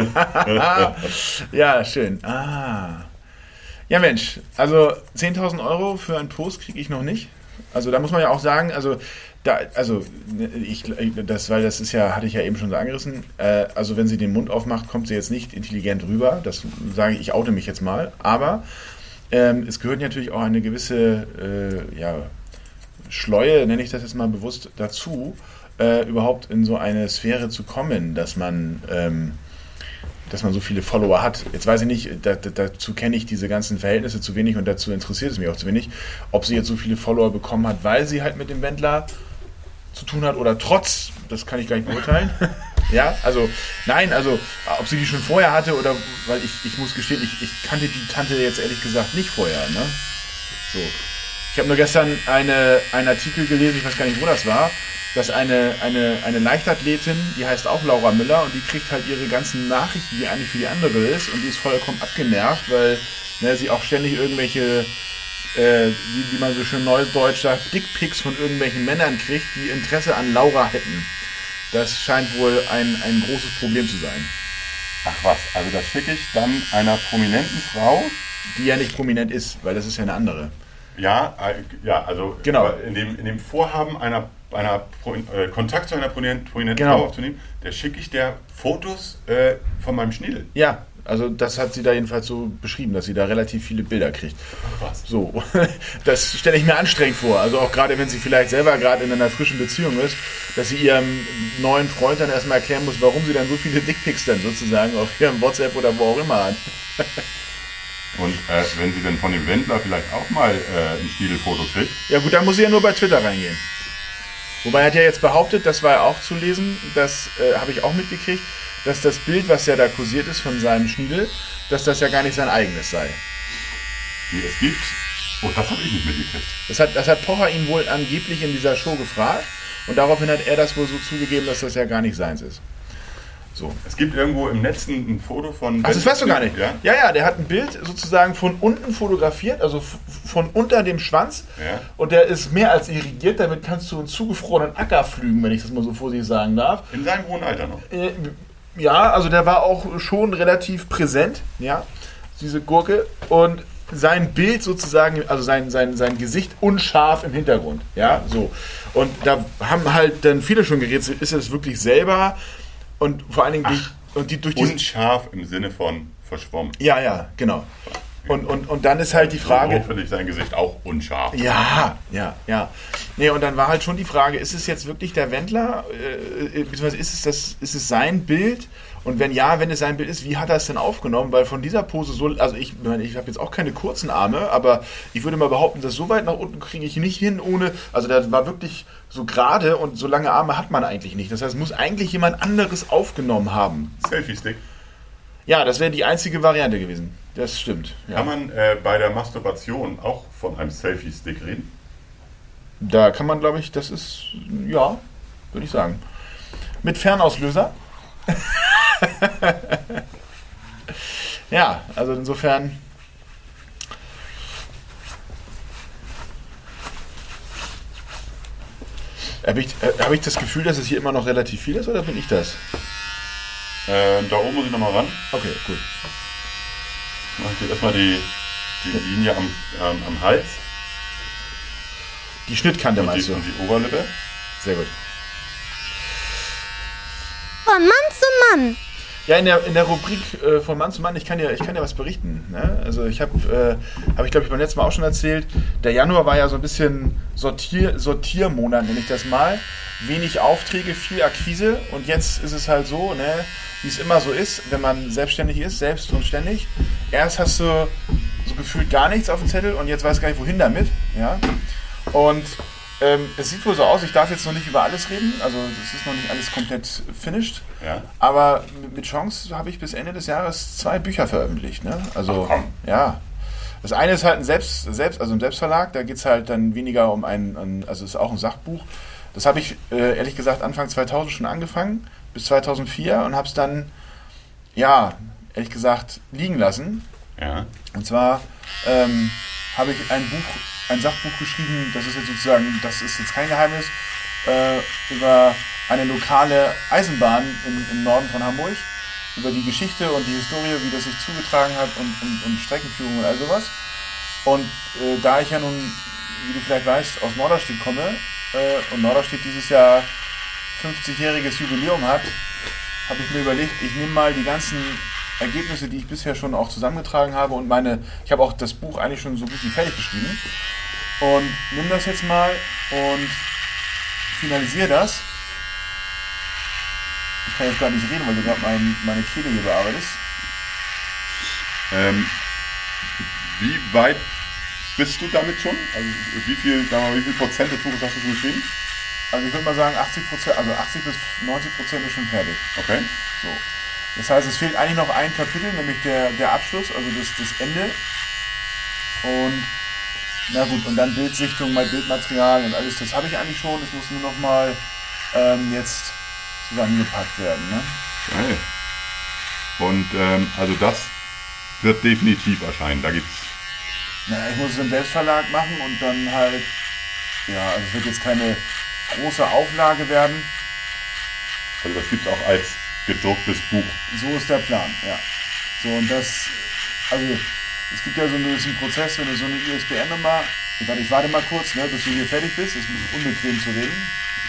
Ja, schön. Ah. Ja, Mensch, also zehntausend Euro für einen Post kriege ich noch nicht. Also da muss man ja auch sagen, also da, also ich, das, weil das ist ja, hatte ich ja eben schon so angerissen. Äh, also wenn sie den Mund aufmacht, kommt sie jetzt nicht intelligent rüber. Das sage ich, ich oute mich jetzt mal. Aber ähm, es gehört natürlich auch eine gewisse, äh, ja, Schleue, nenne ich das jetzt mal bewusst, dazu, äh, überhaupt in so eine Sphäre zu kommen, dass man, ähm, dass man so viele Follower hat. Jetzt weiß ich nicht, da, da, dazu kenne ich diese ganzen Verhältnisse zu wenig und dazu interessiert es mich auch zu wenig, ob sie jetzt so viele Follower bekommen hat, weil sie halt mit dem Wendler zu tun hat oder trotz, das kann ich gar nicht beurteilen. Ja, also, nein, also, ob sie die schon vorher hatte oder, weil ich, ich muss gestehen, ich, ich kannte die Tante jetzt ehrlich gesagt nicht vorher, ne? So. Ich habe nur gestern eine, einen Artikel gelesen, ich weiß gar nicht, wo das war, dass eine, eine, eine Leichtathletin, die heißt auch Laura Müller und die kriegt halt ihre ganzen Nachrichten, die eigentlich für die andere ist und die ist vollkommen abgenervt, weil ne, sie auch ständig irgendwelche, äh, wie, wie man so schön neudeutsch sagt, Dickpics von irgendwelchen Männern kriegt, die Interesse an Laura hätten. Das scheint wohl ein, ein großes Problem zu sein. Ach was, also das schicke ich dann einer prominenten Frau. Die ja nicht prominent ist, weil das ist ja eine andere. Ja, äh, ja, also Genau. in dem, in dem Vorhaben einer, einer Pro, äh, Kontakt zu einer prominenten, prominenten Genau. Frau aufzunehmen, der schicke ich der Fotos äh, von meinem Schniedel. Ja, also das hat sie da jedenfalls so beschrieben, dass sie da relativ viele Bilder kriegt. Ach was. So, das stelle ich mir anstrengend vor. Also auch gerade, wenn sie vielleicht selber gerade in einer frischen Beziehung ist, dass sie ihrem neuen Freund dann erstmal erklären muss, warum sie dann so viele Dickpics dann sozusagen auf ihrem WhatsApp oder wo auch immer hat. Und äh, wenn sie denn von dem Wendler vielleicht auch mal äh, ein Schniedelfoto kriegt, Ja gut, dann muss sie ja nur bei Twitter reingehen. Wobei er hat ja jetzt behauptet, das war ja auch zu lesen, das äh, habe ich auch mitgekriegt, dass das Bild, was ja da kursiert ist von seinem Schniedel, dass das ja gar nicht sein eigenes sei. die es gibt. Oh, das habe ich nicht mitgekriegt. Das hat, das hat Pocher ihn wohl angeblich in dieser Show gefragt und daraufhin hat er das wohl so zugegeben, dass das ja gar nicht seins ist. So. Es gibt irgendwo im Netz ein, ein Foto von... Ach, das weißt du gar nicht. Ja? ja, ja, der hat ein Bild sozusagen von unten fotografiert, also f- von unter dem Schwanz. Ja. Und der ist mehr als irrigiert, damit kannst du einen zugefrorenen Acker pflügen, wenn ich das mal so vorsichtig sagen darf. In seinem hohen Alter noch. Äh, ja, also der war auch schon relativ präsent, ja, diese Gurke. Und sein Bild sozusagen, also sein, sein, sein Gesicht unscharf im Hintergrund, ja, so. Und da haben halt dann viele schon gerätselt, ist er es wirklich selber? Und vor allen Dingen durch, und die, durch die... Unscharf im Sinne von verschwommen. Ja, ja, genau. Und, und, und dann ist halt die Frage... So finde ich sein Gesicht auch unscharf. Ja, ja, ja. Nee, und dann war halt schon die Frage, ist es jetzt wirklich der Wendler? Äh, beziehungsweise ist es, das, ist es sein Bild? Und wenn ja, wenn es sein Bild ist, wie hat er es denn aufgenommen? Weil von dieser Pose so, also ich meine, ich habe jetzt auch keine kurzen Arme, aber ich würde mal behaupten, dass so weit nach unten kriege ich nicht hin, ohne, also der war wirklich so gerade und so lange Arme hat man eigentlich nicht. Das heißt, muss eigentlich jemand anderes aufgenommen haben. Selfie-Stick. Ja, das wäre die einzige Variante gewesen. Das stimmt. Ja. Kann man äh, bei der Masturbation auch von einem Selfie-Stick reden? Da kann man, glaube ich, das ist, ja, würde ich sagen. Mit Fernauslöser. Ja, also insofern. Habe ich, äh, hab ich das Gefühl, dass es hier immer noch relativ viel ist oder bin ich das? Äh, da oben muss ich nochmal ran. Okay, gut. Mache ich dir erstmal die, die Linie am, ähm, am Hals Die Schnittkante und meinst die, du? und die Oberlippe. Sehr gut. Von Mann zu Mann. Ja, in der, in der Rubrik äh, von Mann zu Mann, ich kann dir, ich kann dir was berichten. Ne? Also ich habe, äh, habe ich glaube ich beim letzten Mal auch schon erzählt, der Januar war ja so ein bisschen Sortier, Sortiermonat, nenne ich das mal. Wenig Aufträge, viel Akquise und jetzt ist es halt so, ne, wie es immer so ist, wenn man selbstständig ist, selbst und ständig. Erst hast du so gefühlt gar nichts auf dem Zettel und jetzt weißt du gar nicht, wohin damit. Ja? Und ähm, es sieht wohl so aus, ich darf jetzt noch nicht über alles reden, also das ist noch nicht alles komplett finished. Ja. Aber mit Chance habe ich bis Ende des Jahres zwei Bücher veröffentlicht. Ne? Also, Ach, komm. ja. Das eine ist halt ein Selbst, Selbst also ein Selbstverlag, da geht es halt dann weniger um ein, ein, also es ist auch ein Sachbuch. Das habe ich äh, ehrlich gesagt Anfang zweitausend schon angefangen, bis zweitausendvier und habe es dann, ja, ehrlich gesagt liegen lassen. Ja. Und zwar ähm, habe ich ein Buch, ein Sachbuch geschrieben, das ist jetzt sozusagen, das ist jetzt kein Geheimnis, äh, über eine lokale Eisenbahn im, im Norden von Hamburg, über die Geschichte und die Historie, wie das sich zugetragen hat und, und, und Streckenführung und all sowas. Und äh, da ich ja nun, wie du vielleicht weißt, aus Norderstedt komme äh, und Norderstedt dieses Jahr fünfzigjähriges Jubiläum hat, habe ich mir überlegt, ich nehme mal die ganzen Ergebnisse, die ich bisher schon auch zusammengetragen habe und meine, ich habe auch das Buch eigentlich schon so gut wie fertig geschrieben und nimm das jetzt mal und finalisiere das. Ich kann jetzt gar nicht reden, weil du gerade mein, meine Kehle hier bearbeitest. Ähm, wie weit bist du damit schon? Also wie viel, sagen wir mal, wie viel Prozent des Buches hast du schon geschrieben? Also ich würde mal sagen achtzig Prozent, also achtzig bis neunzig Prozent ist schon fertig. Okay. So. Das heißt, es fehlt eigentlich noch ein Kapitel, nämlich der, der Abschluss, also das, das Ende. Und na gut, und dann Bildsichtung, mein Bildmaterial und alles, das habe ich eigentlich schon. Es muss nur noch mal ähm, jetzt zusammengepackt werden. Ne? Geil. Und ähm, also das wird definitiv erscheinen. Da gibt's. Na, ich muss es im Selbstverlag machen und dann halt, ja, also es wird jetzt keine große Auflage werden. Also das gibt's auch als gedrucktes Buch. So ist der Plan, ja. So, und das, also es gibt ja so einen gewissen Prozess, wenn du so eine I S B N-Nummer, ich warte, ich warte mal kurz, ne, bis du hier fertig bist, es ist unbequem zu reden.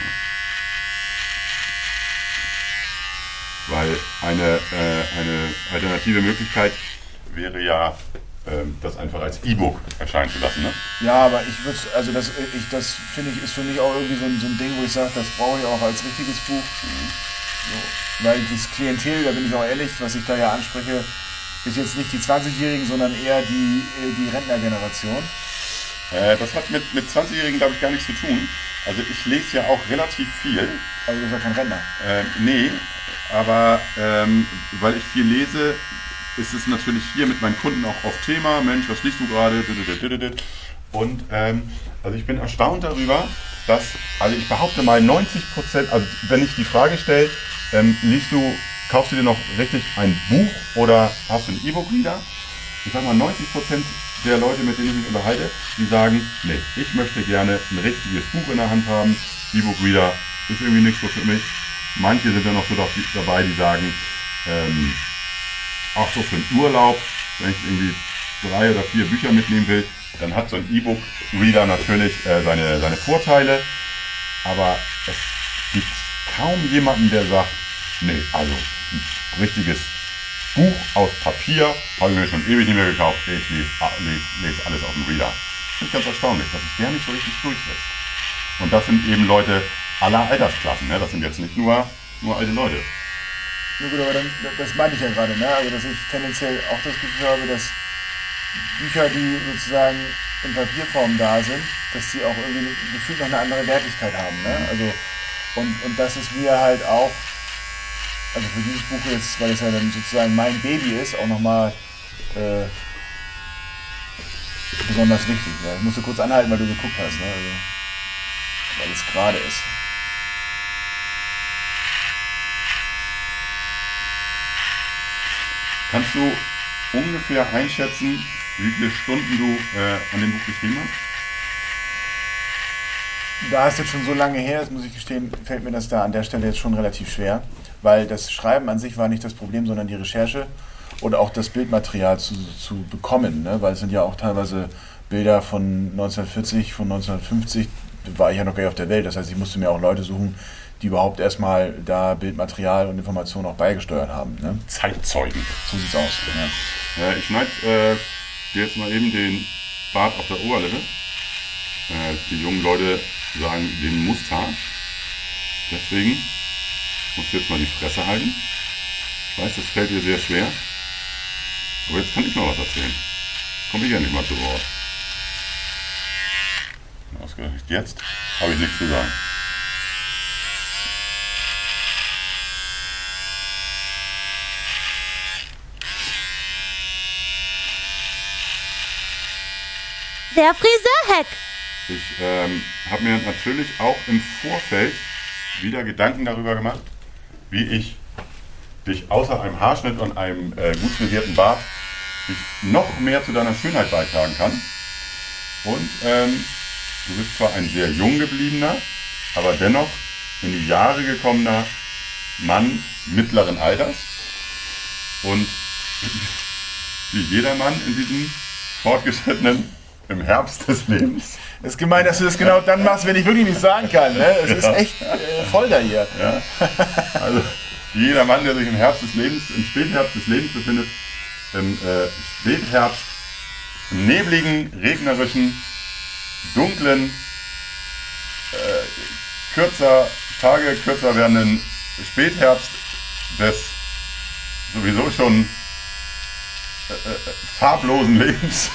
Weil eine, äh, eine alternative Möglichkeit wäre ja, ähm, das einfach als E-Book erscheinen zu lassen. Ne? Ja, aber ich würde, also das, ich, das finde ich, ist für mich auch irgendwie so ein, so ein Ding, wo ich sage, das brauche ich auch als richtiges Buch. So, weil das Klientel, da bin ich auch ehrlich, was ich da ja anspreche, ist jetzt nicht die zwanzigjährigen, sondern eher die, die Rentnergeneration. Äh, das hat mit, mit zwanzigjährigen, glaube ich, gar nichts zu tun. Also ich lese ja auch relativ viel. Aber du bist ja kein Rentner. Äh, nee, aber ähm, weil ich viel lese, ist es natürlich hier mit meinen Kunden auch oft Thema. Mensch, was liest du gerade? Und ähm, also ich bin erstaunt darüber, dass, also ich behaupte mal neunzig Prozent, also wenn ich die Frage stelle, ähm, liest du, kaufst du dir noch richtig ein Buch oder hast du einen E-Book-Reader? Ich sag mal neunzig Prozent der Leute, mit denen ich mich unterhalte, die sagen, nee, ich möchte gerne ein richtiges Buch in der Hand haben. E-Book-Reader ist irgendwie nichts so für mich. Manche sind ja noch so dabei, die sagen, ähm, auch so für den Urlaub, wenn ich irgendwie drei oder vier Bücher mitnehmen will, dann hat so ein E-Book-Reader natürlich äh, seine, seine Vorteile, aber es gibt kaum jemanden, der sagt, nee, also ein richtiges Buch aus Papier habe ich mir schon ewig nicht mehr gekauft, ich lese, lese, lese alles auf dem Reader. Das finde ich ganz erstaunlich, dass sich der nicht so richtig durchsetzt. Und das sind eben Leute aller Altersklassen, ne? Das sind jetzt nicht nur, nur alte Leute. Na gut, aber dann, das meinte ich ja gerade, ne? Also dass ich tendenziell auch das Gefühl habe, dass Bücher, die sozusagen in Papierform da sind, dass die auch irgendwie gefühlt noch eine andere Wertigkeit haben. Ne? Also, und, und das ist mir halt auch, also für dieses Buch jetzt, weil es ja dann sozusagen mein Baby ist, auch nochmal äh, besonders wichtig. Ne? Ich musste kurz anhalten, weil du geguckt hast, ne? Also, weil es gerade ist. Kannst du ungefähr einschätzen, wie viele Stunden du äh, an dem Buch geschrieben hast? Da es jetzt schon so lange her ist, muss ich gestehen, fällt mir das da an der Stelle jetzt schon relativ schwer, weil das Schreiben an sich war nicht das Problem, sondern die Recherche und auch das Bildmaterial zu, zu bekommen, ne? Weil es sind ja auch teilweise Bilder von neunzehnhundertvierzig, von neunzehnhundertfünfzig, da war ich ja noch gar nicht auf der Welt, das heißt, ich musste mir auch Leute suchen, die überhaupt erstmal da Bildmaterial und Informationen auch beigesteuert haben. Ne? Zeitzeugen. So sieht's aus. Ja. Äh, ich schneide äh, dir jetzt mal eben den Bart auf der Oberlippe. Äh, die jungen Leute sagen den Muster. Deswegen musst du jetzt mal die Fresse halten. Ich weiß, das fällt dir sehr schwer. Aber jetzt kann ich mal was erzählen. Komme ich ja nicht mal zu Wort. Ausgerechnet Jetzt habe ich nichts zu sagen. Der Friseurhack. Ich ähm, habe mir natürlich auch im Vorfeld wieder Gedanken darüber gemacht, wie ich dich außer einem Haarschnitt und einem äh, gut frisierten Bart dich noch mehr zu deiner Schönheit beitragen kann. Und ähm, du bist zwar ein sehr jung gebliebener, aber dennoch in die Jahre gekommener Mann mittleren Alters. Und wie jeder Mann in diesem fortgeschrittenen, im Herbst des Lebens. Es ist gemein, dass du das genau dann machst, wenn ich wirklich nichts sagen kann. Ne? Es ist echt äh, voll da hier. Ja. Also jeder Mann, der sich im Herbst des Lebens, im Spätherbst des Lebens befindet, im äh, Spätherbst, im nebligen, regnerischen, dunklen, äh, kürzer, Tage kürzer werdenden Spätherbst des sowieso schon äh, äh, farblosen Lebens.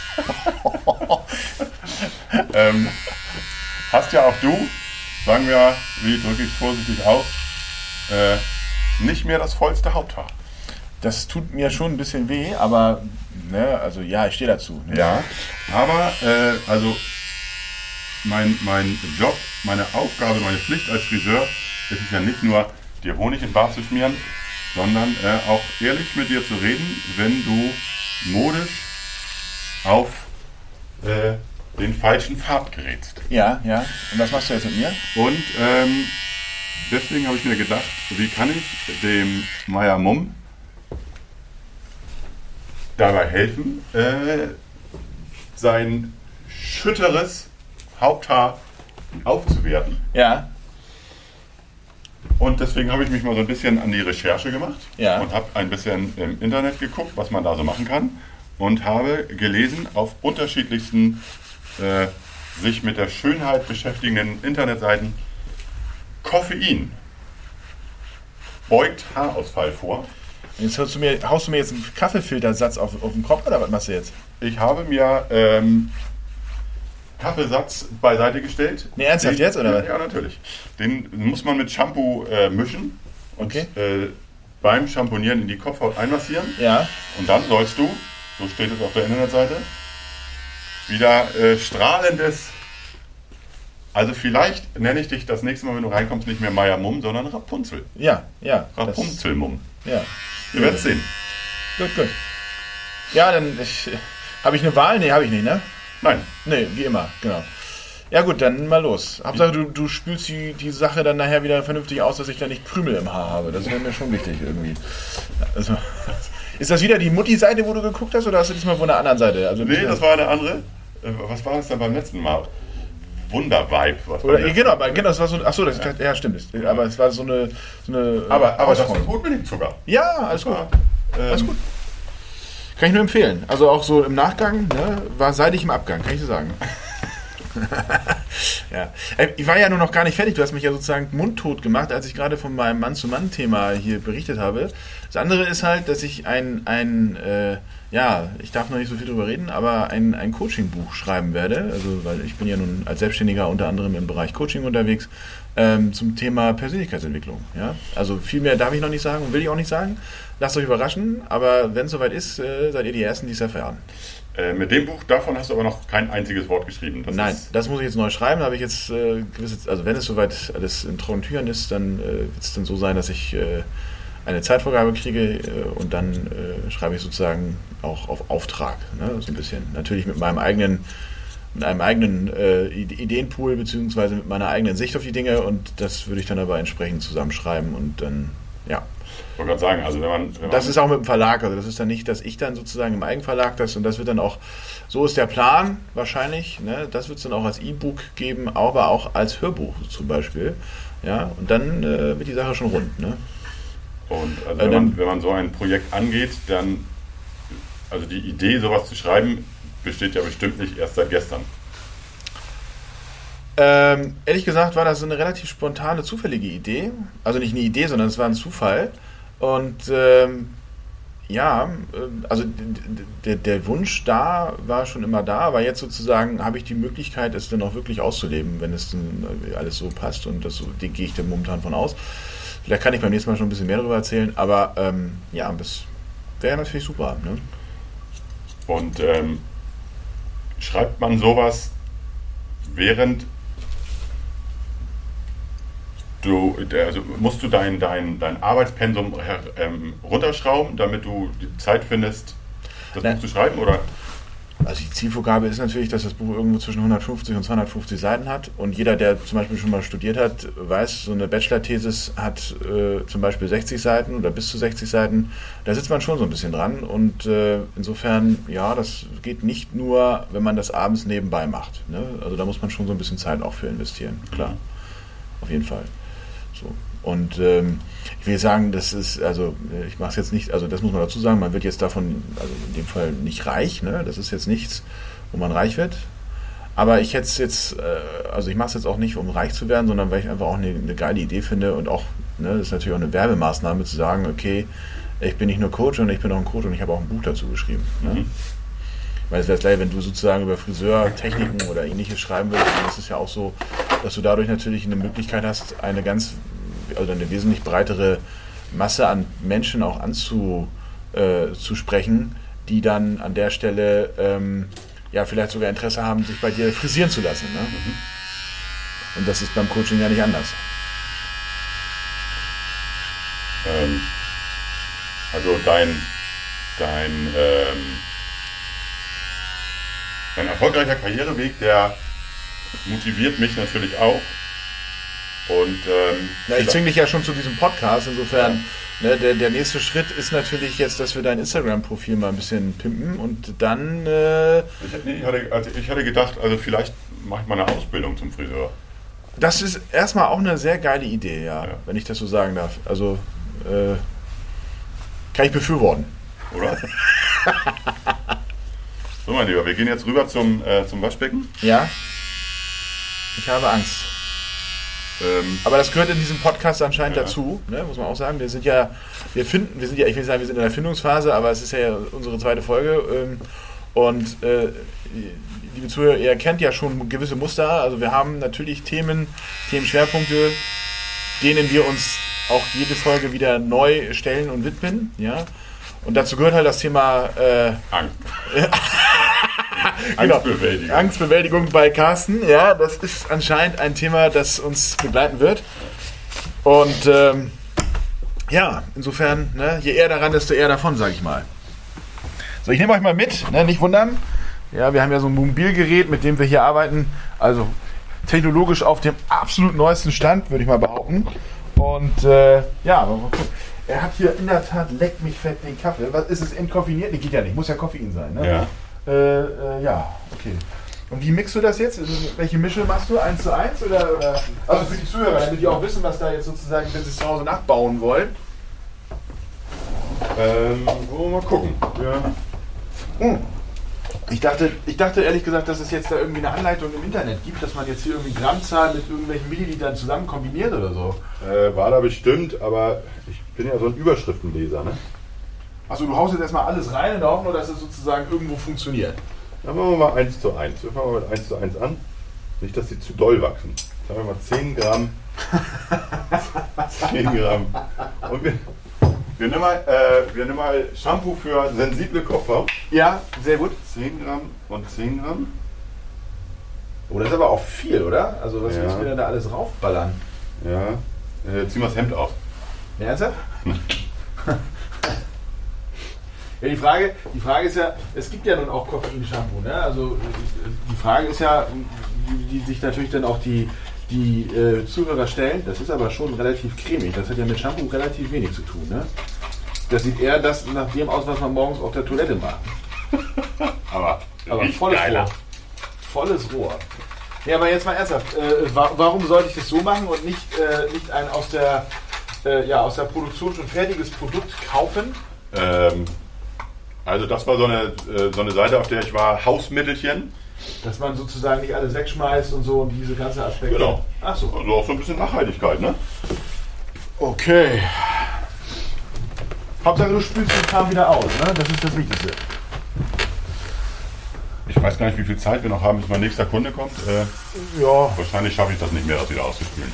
ähm, hast ja auch du, sagen wir, wie drücke ich es vorsichtig aus, äh, nicht mehr das vollste Haupthaar. Das tut mir schon ein bisschen weh, aber ne, also ja, ich stehe dazu. Ne? Ja, aber äh, also mein, mein Job, meine Aufgabe, meine Pflicht als Friseur ist es ja nicht nur, dir Honig in den Bart zu schmieren, sondern äh, auch ehrlich mit dir zu reden, wenn du modisch auf äh, den falschen Pfad gerätst. Ja, ja. Und was machst du jetzt mit mir? Und ähm, deswegen habe ich mir gedacht, wie kann ich dem Meier Mumm dabei helfen, äh, sein schütteres Haupthaar aufzuwerten. Ja. Und deswegen habe ich mich mal so ein bisschen an die Recherche gemacht Ja. und habe ein bisschen im Internet geguckt, was man da so machen kann. Und habe gelesen auf unterschiedlichsten äh, sich mit der Schönheit beschäftigenden Internetseiten, Koffein beugt Haarausfall vor. Jetzt haust du mir, haust du mir jetzt einen Kaffeefiltersatz auf, auf den Kopf oder was machst du jetzt? Ich habe mir ähm, Kaffeesatz beiseite gestellt. Nee, ernsthaft Den, jetzt, oder was? Ja, natürlich. Den muss man mit Shampoo äh, mischen und Okay. äh, beim Shampoonieren in die Kopfhaut einmassieren. Ja. Und dann sollst du, so steht es auf der Internetseite, wieder äh, strahlendes, also vielleicht nenne ich dich das nächste Mal, wenn du reinkommst, nicht mehr Meier Mumm, sondern Rapunzel. Ja, ja. das- Rapunzelmumm. Ja. Wir werden es sehen. Gut, gut. Ja, dann ich, habe ich eine Wahl? Nee, habe ich nicht, ne? Nein, Nee, wie immer, genau. Ja gut, dann mal los. Hauptsache, du, du spülst die, die Sache dann nachher wieder vernünftig aus, dass ich da nicht Krümel im Haar habe. Das wäre mir schon wichtig irgendwie. Also, ist das wieder die Mutti-Seite, wo du geguckt hast, oder hast du diesmal von der anderen Seite? Also, nee, das war eine andere. Äh, Was war das denn beim letzten Mal? Wundervibe. Was Oder, beim letzten genau, Mal. aber genau, das war so. Achso, das ja. ja, stimmt. Das- Aber es war so eine. So eine Aber, aber das war Ausformung. gut mit dem Zucker. Ja, alles gut. War, ähm, Alles gut. Kann ich nur empfehlen. Also auch so im Nachgang, ne, war seidig im Abgang, kann ich dir sagen. Ja. Äh, Ich war ja nur noch gar nicht fertig. Du hast mich ja sozusagen mundtot gemacht, als ich gerade von meinem Mann-zu-Mann-Thema hier berichtet habe. Das andere ist halt, dass ich ein, ein äh, ja, ich darf noch nicht so viel drüber reden, aber ein, ein Coaching-Buch schreiben werde. Also, weil ich bin ja nun als Selbstständiger unter anderem im Bereich Coaching unterwegs, ähm, zum Thema Persönlichkeitsentwicklung. Ja? Also viel mehr darf ich noch nicht sagen und will ich auch nicht sagen. Lasst euch überraschen, aber wenn es soweit ist, äh, seid ihr die Ersten, die es erfahren. Äh, mit dem Buch davon hast du aber noch kein einziges Wort geschrieben. Das Nein, ist, das muss ich jetzt neu schreiben. Da habe ich jetzt äh, gewisse, also wenn es soweit alles in trockenen Tüchern ist, dann äh, wird es dann so sein, dass ich äh, eine Zeitvorgabe kriege äh, und dann äh, schreibe ich sozusagen auch auf Auftrag, ne? So ein bisschen. Natürlich mit meinem eigenen, mit einem eigenen äh, Ide- Ideenpool beziehungsweise mit meiner eigenen Sicht auf die Dinge und das würde ich dann aber entsprechend zusammenschreiben und dann, ja. ich wollte gerade sagen, also wenn man... Wenn Das man ist auch mit dem Verlag, also das ist dann nicht, dass ich dann sozusagen im Eigenverlag das und das wird dann auch, so ist der Plan wahrscheinlich, ne? Das wird es dann auch als E-Book geben, aber auch als Hörbuch zum Beispiel, ja, und dann äh, wird die Sache schon rund, ne? Und also Äh, wenn, dann- man, wenn man so ein Projekt angeht, dann, also die Idee, sowas zu schreiben, besteht ja bestimmt nicht erst seit gestern. Ähm, ehrlich gesagt war das eine relativ spontane, zufällige Idee, also nicht eine Idee, sondern es war ein Zufall und ähm, Ja, also der, der Wunsch da war schon immer da, aber jetzt sozusagen habe ich die Möglichkeit, es dann auch wirklich auszuleben, wenn es dann alles so passt und das die gehe ich dann momentan von aus. Vielleicht kann ich beim nächsten Mal schon ein bisschen mehr darüber erzählen, aber ähm, ja, das wäre natürlich super. Ne? Und ähm, schreibt man sowas während du, also musst du dein, dein, dein Arbeitspensum her, ähm, runterschrauben, damit du die Zeit findest, das Buch zu schreiben, oder? Also die Zielvorgabe ist natürlich, dass das Buch irgendwo zwischen hundertfünfzig und zweihundertfünfzig Seiten hat und jeder, der zum Beispiel schon mal studiert hat, weiß, so eine Bachelor-Thesis hat äh, zum Beispiel sechzig Seiten oder bis zu sechzig Seiten, da sitzt man schon so ein bisschen dran und äh, insofern, ja, das geht nicht nur, wenn man das abends nebenbei macht, ne? Also da muss man schon so ein bisschen Zeit auch für investieren, klar, mhm. Auf jeden Fall. So. Und ähm, ich will sagen, das ist, also ich mache es jetzt nicht, also das muss man dazu sagen, man wird jetzt davon, also in dem Fall nicht reich, ne? Das ist jetzt nichts, wo man reich wird. Aber ich hätte es jetzt, äh, also ich mache es jetzt auch nicht, um reich zu werden, sondern weil ich einfach auch eine, eine geile Idee finde und auch, ne, das ist natürlich auch eine Werbemaßnahme zu sagen, okay, ich bin nicht nur Coach, sondern ich bin auch ein Coach und ich habe auch ein Buch dazu geschrieben. Ne? Mhm. Weil es wäre gleich, wenn du sozusagen über Friseurtechniken oder ähnliches schreiben willst, dann ist es ja auch so, dass du dadurch natürlich eine Möglichkeit hast, eine ganz, also eine wesentlich breitere Masse an Menschen auch anzusprechen, äh, die dann an der Stelle ähm, ja vielleicht sogar Interesse haben, sich bei dir frisieren zu lassen. Ne? Mhm. Und das ist beim Coaching ja nicht anders. Ähm, also dein, dein ähm Ein erfolgreicher Karriereweg, der motiviert mich natürlich auch. Und, ähm, ja, ich zwinge dich ja schon zu diesem Podcast, insofern, ja. ne, der, der nächste Schritt ist natürlich jetzt, dass wir dein Instagram-Profil mal ein bisschen pimpen und dann... Äh, ich, nee, ich, hatte, also ich hatte gedacht, also vielleicht mache ich mal eine Ausbildung zum Friseur. Das ist erstmal auch eine sehr geile Idee, ja, ja. Wenn ich das so sagen darf. Also, äh, kann ich befürworten. Oder? So, mein Lieber, wir gehen jetzt rüber zum, äh, zum Waschbecken. Ja. Ich habe Angst. Ähm, Aber das gehört in diesem Podcast anscheinend ja. dazu, ne, muss man auch sagen. Wir sind ja, wir finden, wir sind ja, ich will sagen, wir sind in der Findungsphase, aber es ist ja unsere zweite Folge. Ähm, und äh, liebe Zuhörer, ihr kennt ja schon gewisse Muster. Also wir haben natürlich Themen, Themenschwerpunkte, denen wir uns auch jede Folge wieder neu stellen und widmen. Ja. Und dazu gehört halt das Thema äh, Angst. Genau. Angstbewältigung. Angstbewältigung bei Carsten. Ja, das ist anscheinend ein Thema, das uns begleiten wird. Und ähm, ja, insofern, ne, je eher daran, desto eher davon, sage ich mal. So, ich nehme euch mal mit, ne, nicht wundern. Ja, wir haben ja so ein Mobilgerät, mit dem wir hier arbeiten. Also technologisch auf dem absolut neuesten Stand, würde ich mal behaupten. Und äh, ja, mal gucken. Er hat hier in der Tat, leckt mich fett, den Kaffee. Was ist es, entkoffeiniert? Nee, geht ja nicht, muss ja Koffein sein, ne? Ja. Äh, äh, ja, okay. Und wie mixt du das jetzt? Welche Mische machst du? eins zu eins? Oder, oder? Also für die Zuhörer, damit die auch wissen, was da jetzt sozusagen, wenn sie es zu Hause nachbauen wollen. Ähm, wollen wir mal gucken. Ja. Hm. Ich dachte, ich dachte ehrlich gesagt, dass es jetzt da irgendwie eine Anleitung im Internet gibt, dass man jetzt hier irgendwie Grammzahl mit irgendwelchen Millilitern zusammen kombiniert oder so. Äh, war da bestimmt, aber ich bin ja so ein Überschriftenleser, ne? Achso, du haust jetzt erstmal alles rein in der Hoffnung, dass es sozusagen irgendwo funktioniert. Dann machen wir mal eins zu eins. Wir fangen mal mit eins zu eins an. Nicht, dass die zu doll wachsen. Sagen wir mal zehn Gramm. zehn Gramm. Und wir, wir, nehmen mal, äh, wir nehmen mal Shampoo für sensible Kopfhaut. Ja, sehr gut. zehn Gramm und zehn Gramm. Oh, das ist aber auch viel, oder? Also was Ja. müssen wir denn da alles raufballern? Ja. Äh, ziehen wir das Hemd auf. Ja, ernsthaft? Ja, die Frage, die Frage ist ja, es gibt ja nun auch Koffein-Shampoo, ne? Also die Frage ist ja, die, die sich natürlich dann auch die, die äh, Zuhörer stellen, das ist aber schon relativ cremig, das hat ja mit Shampoo relativ wenig zu tun, ne? Das sieht eher das nach dem aus, was man morgens auf der Toilette macht. Aber, aber volles geiler. Rohr. Volles Rohr. Ja, aber jetzt mal ernsthaft, äh, wa- warum sollte ich das so machen und nicht, äh, nicht ein aus der, äh, ja, aus der Produktion schon fertiges Produkt kaufen? Ähm, also das war so eine, äh, so eine Seite, auf der ich war, Hausmittelchen. Dass man sozusagen nicht alles wegschmeißt und so und diese ganze Aspekte. Genau. Ach so. Also auch so ein bisschen Nachhaltigkeit, ne? Okay. Hauptsache du spülst den Kram wieder aus, ne? Das ist das Wichtigste. Ich weiß gar nicht, wie viel Zeit wir noch haben, bis mein nächster Kunde kommt. Äh, Ja. wahrscheinlich schaffe ich das nicht mehr, das wieder auszuspülen.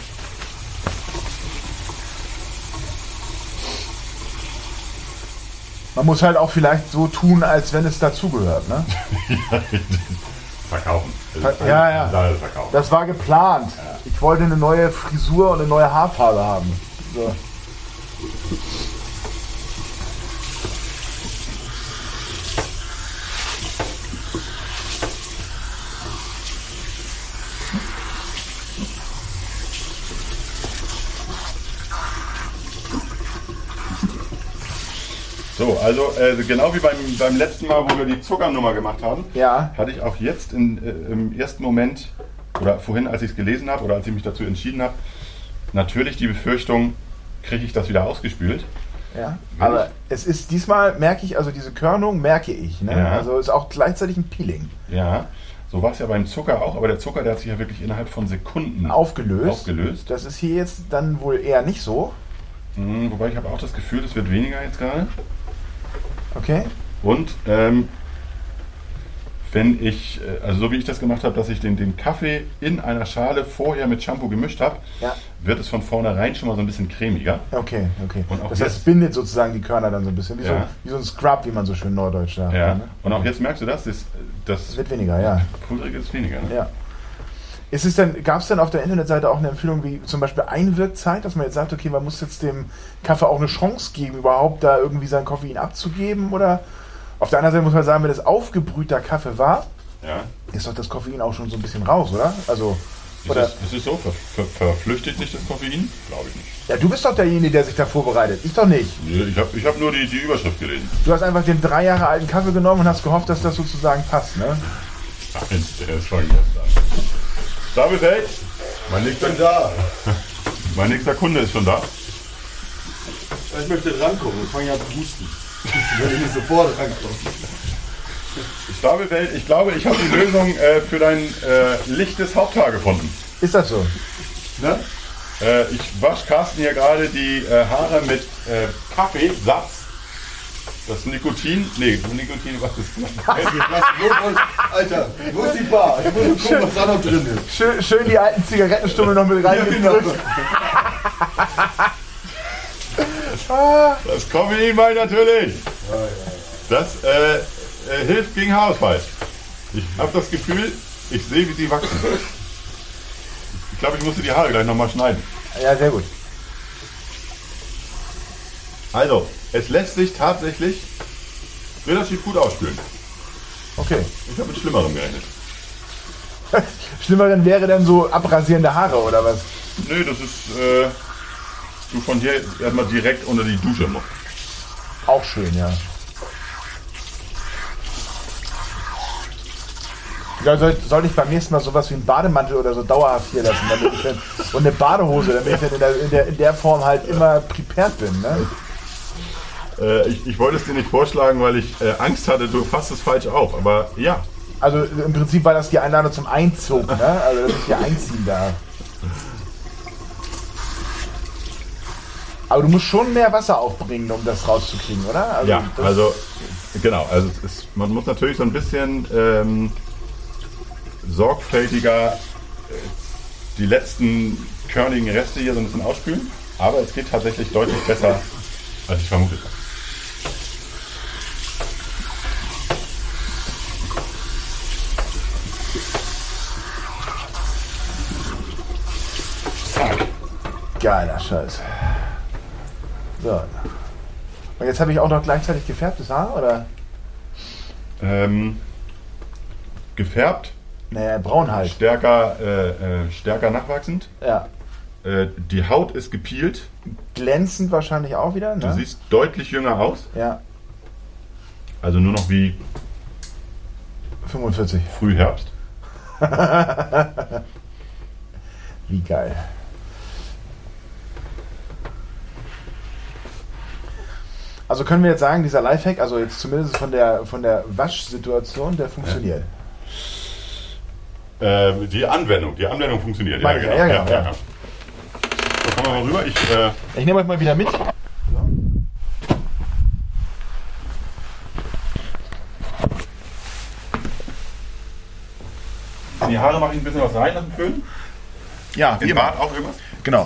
Man muss halt auch vielleicht so tun, als wenn es dazugehört, ne? Verkaufen. Ja, ja. Sache verkaufen. Das war geplant. Ich wollte eine neue Frisur und eine neue Haarfarbe haben. So. So, also äh, genau wie beim, beim letzten Mal, wo wir die Zuckernummer gemacht haben, Ja. hatte ich auch jetzt in, äh, im ersten Moment, oder vorhin, als ich es gelesen habe, oder als ich mich dazu entschieden habe, natürlich die Befürchtung, kriege ich das wieder ausgespült. Ja. Aber es ist diesmal, merke ich, also diese Körnung merke ich. Ne? Ja. Also ist auch gleichzeitig ein Peeling. Ja, so war es ja beim Zucker auch, aber der Zucker, der hat sich ja wirklich innerhalb von Sekunden Aufgelöst. aufgelöst. Das ist hier jetzt dann wohl eher nicht so. Mhm, wobei ich habe auch das Gefühl, es wird weniger jetzt gerade. Okay. Und ähm, wenn ich, äh, also so wie ich das gemacht habe, dass ich den, den Kaffee in einer Schale vorher mit Shampoo gemischt habe, Ja. wird es von vornherein schon mal so ein bisschen cremiger. Okay, okay. Und auch Das heißt, jetzt- es bindet sozusagen die Körner dann so ein bisschen. Wie, Ja. so, wie so ein Scrub, wie man so schön neudeutsch sagt. Ja. Ne? Und auch jetzt merkst du das, das, Es das wird weniger, ja. Pulverige ist weniger. Ne? Ja. Ist es denn, gab es denn auf der Internetseite auch eine Empfehlung wie zum Beispiel Einwirkzeit, dass man jetzt sagt, okay, man muss jetzt dem Kaffee auch eine Chance geben, überhaupt da irgendwie sein Koffein abzugeben? Oder auf der anderen Seite muss man sagen, wenn es aufgebrühter Kaffee war, Ja. ist doch das Koffein auch schon so ein bisschen raus, oder? Also, Ist oder, es, ist es so? Ver, ver, verflüchtigt sich das Koffein? Glaube ich nicht. ja, du bist doch derjenige, der sich da vorbereitet. Ich doch nicht. Nee, Ich habe ich hab nur die, die Überschrift gelesen. Du hast einfach den drei Jahre alten Kaffee genommen und hast gehofft, dass das sozusagen passt, ne? Nein, der ist schon jetzt an. David, hey! Mein nächster, da. mein nächster Kunde ist schon da. Ich möchte rankommen. Ich fange ja an zu husten. Wenn ich nicht sofort rankomme. Stabelwelt, ich glaube, ich habe die Lösung äh, für dein äh, lichtes Haupthaar gefunden. Ist das so? Ne? Äh, ich wasche Carsten hier gerade die äh, Haare mit äh, Kaffeesatz. Das Nikotin, nee, Nikotin, was ist das? Alter, wo ist die Bar? Ich muss gucken, was da noch drin ist. Schön, schön die alten Zigarettenstummel noch mit reingedrückt. Das Koffein mal natürlich. Das äh, äh, hilft gegen Haarausfall. Ich habe das Gefühl, ich sehe, wie sie wachsen. Ich glaube, ich musste die Haare gleich nochmal schneiden. Ja, sehr gut. Also, es lässt sich tatsächlich relativ gut ausspülen. Okay. Ich habe mit Schlimmerem gerechnet. Schlimmer dann wäre dann so abrasierende Haare oder was? Nö, das ist äh, du von hier erstmal direkt unter die Dusche noch. Auch schön, ja. Ja, soll, soll ich beim nächsten Mal sowas wie einen Bademantel oder so dauerhaft hier lassen, damit ich dann, und eine Badehose, damit ich dann in der, in der, in der Form halt immer prepared bin, ne? Äh, ich, ich wollte es dir nicht vorschlagen, weil ich äh, Angst hatte, du fasst es falsch auf. Aber ja, Also im Prinzip war das die Einladung zum Einzug, ne? Also dass ich hier einziehen darf. Aber du musst schon mehr Wasser aufbringen, um das rauszukriegen, oder? Also, ja, das, also genau, also es ist, man muss natürlich so ein bisschen ähm, sorgfältiger äh, die letzten körnigen Reste hier so ein bisschen ausspülen, aber es geht tatsächlich deutlich besser, als ich vermutet habe. Geiler Scheiß. So. Und jetzt habe ich auch noch gleichzeitig gefärbtes Haar, oder? Ähm, gefärbt, Naja, braun halt. stärker, äh, äh, stärker nachwachsend. Ja. Äh, die Haut ist gepielt. Glänzend wahrscheinlich auch wieder, Du ne? siehst deutlich jünger aus. Ja. Also nur noch wie fünfundvierzig. Frühherbst. Wie geil. Also können wir jetzt sagen, dieser Lifehack, also jetzt zumindest von der von der Waschsituation, der funktioniert. Ähm, die Anwendung, die Anwendung funktioniert. Meine ich, ja, genau, ja. So, kommen wir mal rüber. Ich, äh, Ich nehme euch mal wieder mit. Haare mache ich ein bisschen was rein nach dem Föhn. Ja, Im wir Bart auch irgendwas? Genau.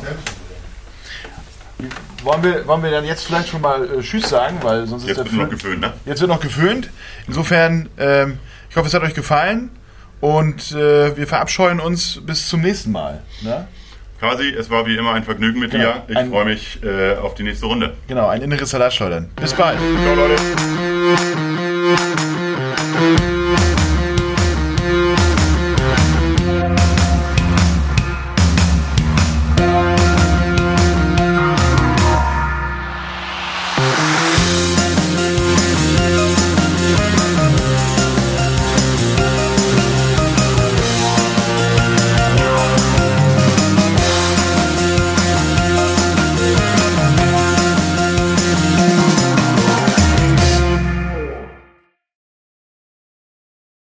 Wollen wir, wollen wir dann jetzt vielleicht schon mal äh, Tschüss sagen, weil sonst ist Jetzt der wird noch Föhn- geföhnt, ne? Jetzt wird noch geföhnt. Insofern, ähm, ich hoffe, es hat euch gefallen und äh, wir verabscheuen uns bis zum nächsten Mal. Ne? Kasi, es war wie immer ein Vergnügen mit Genau. dir. Ich Ein- freue mich äh, auf die nächste Runde. Genau, ein inneres Salatschleudern. Bis bald. Ciao, Leute.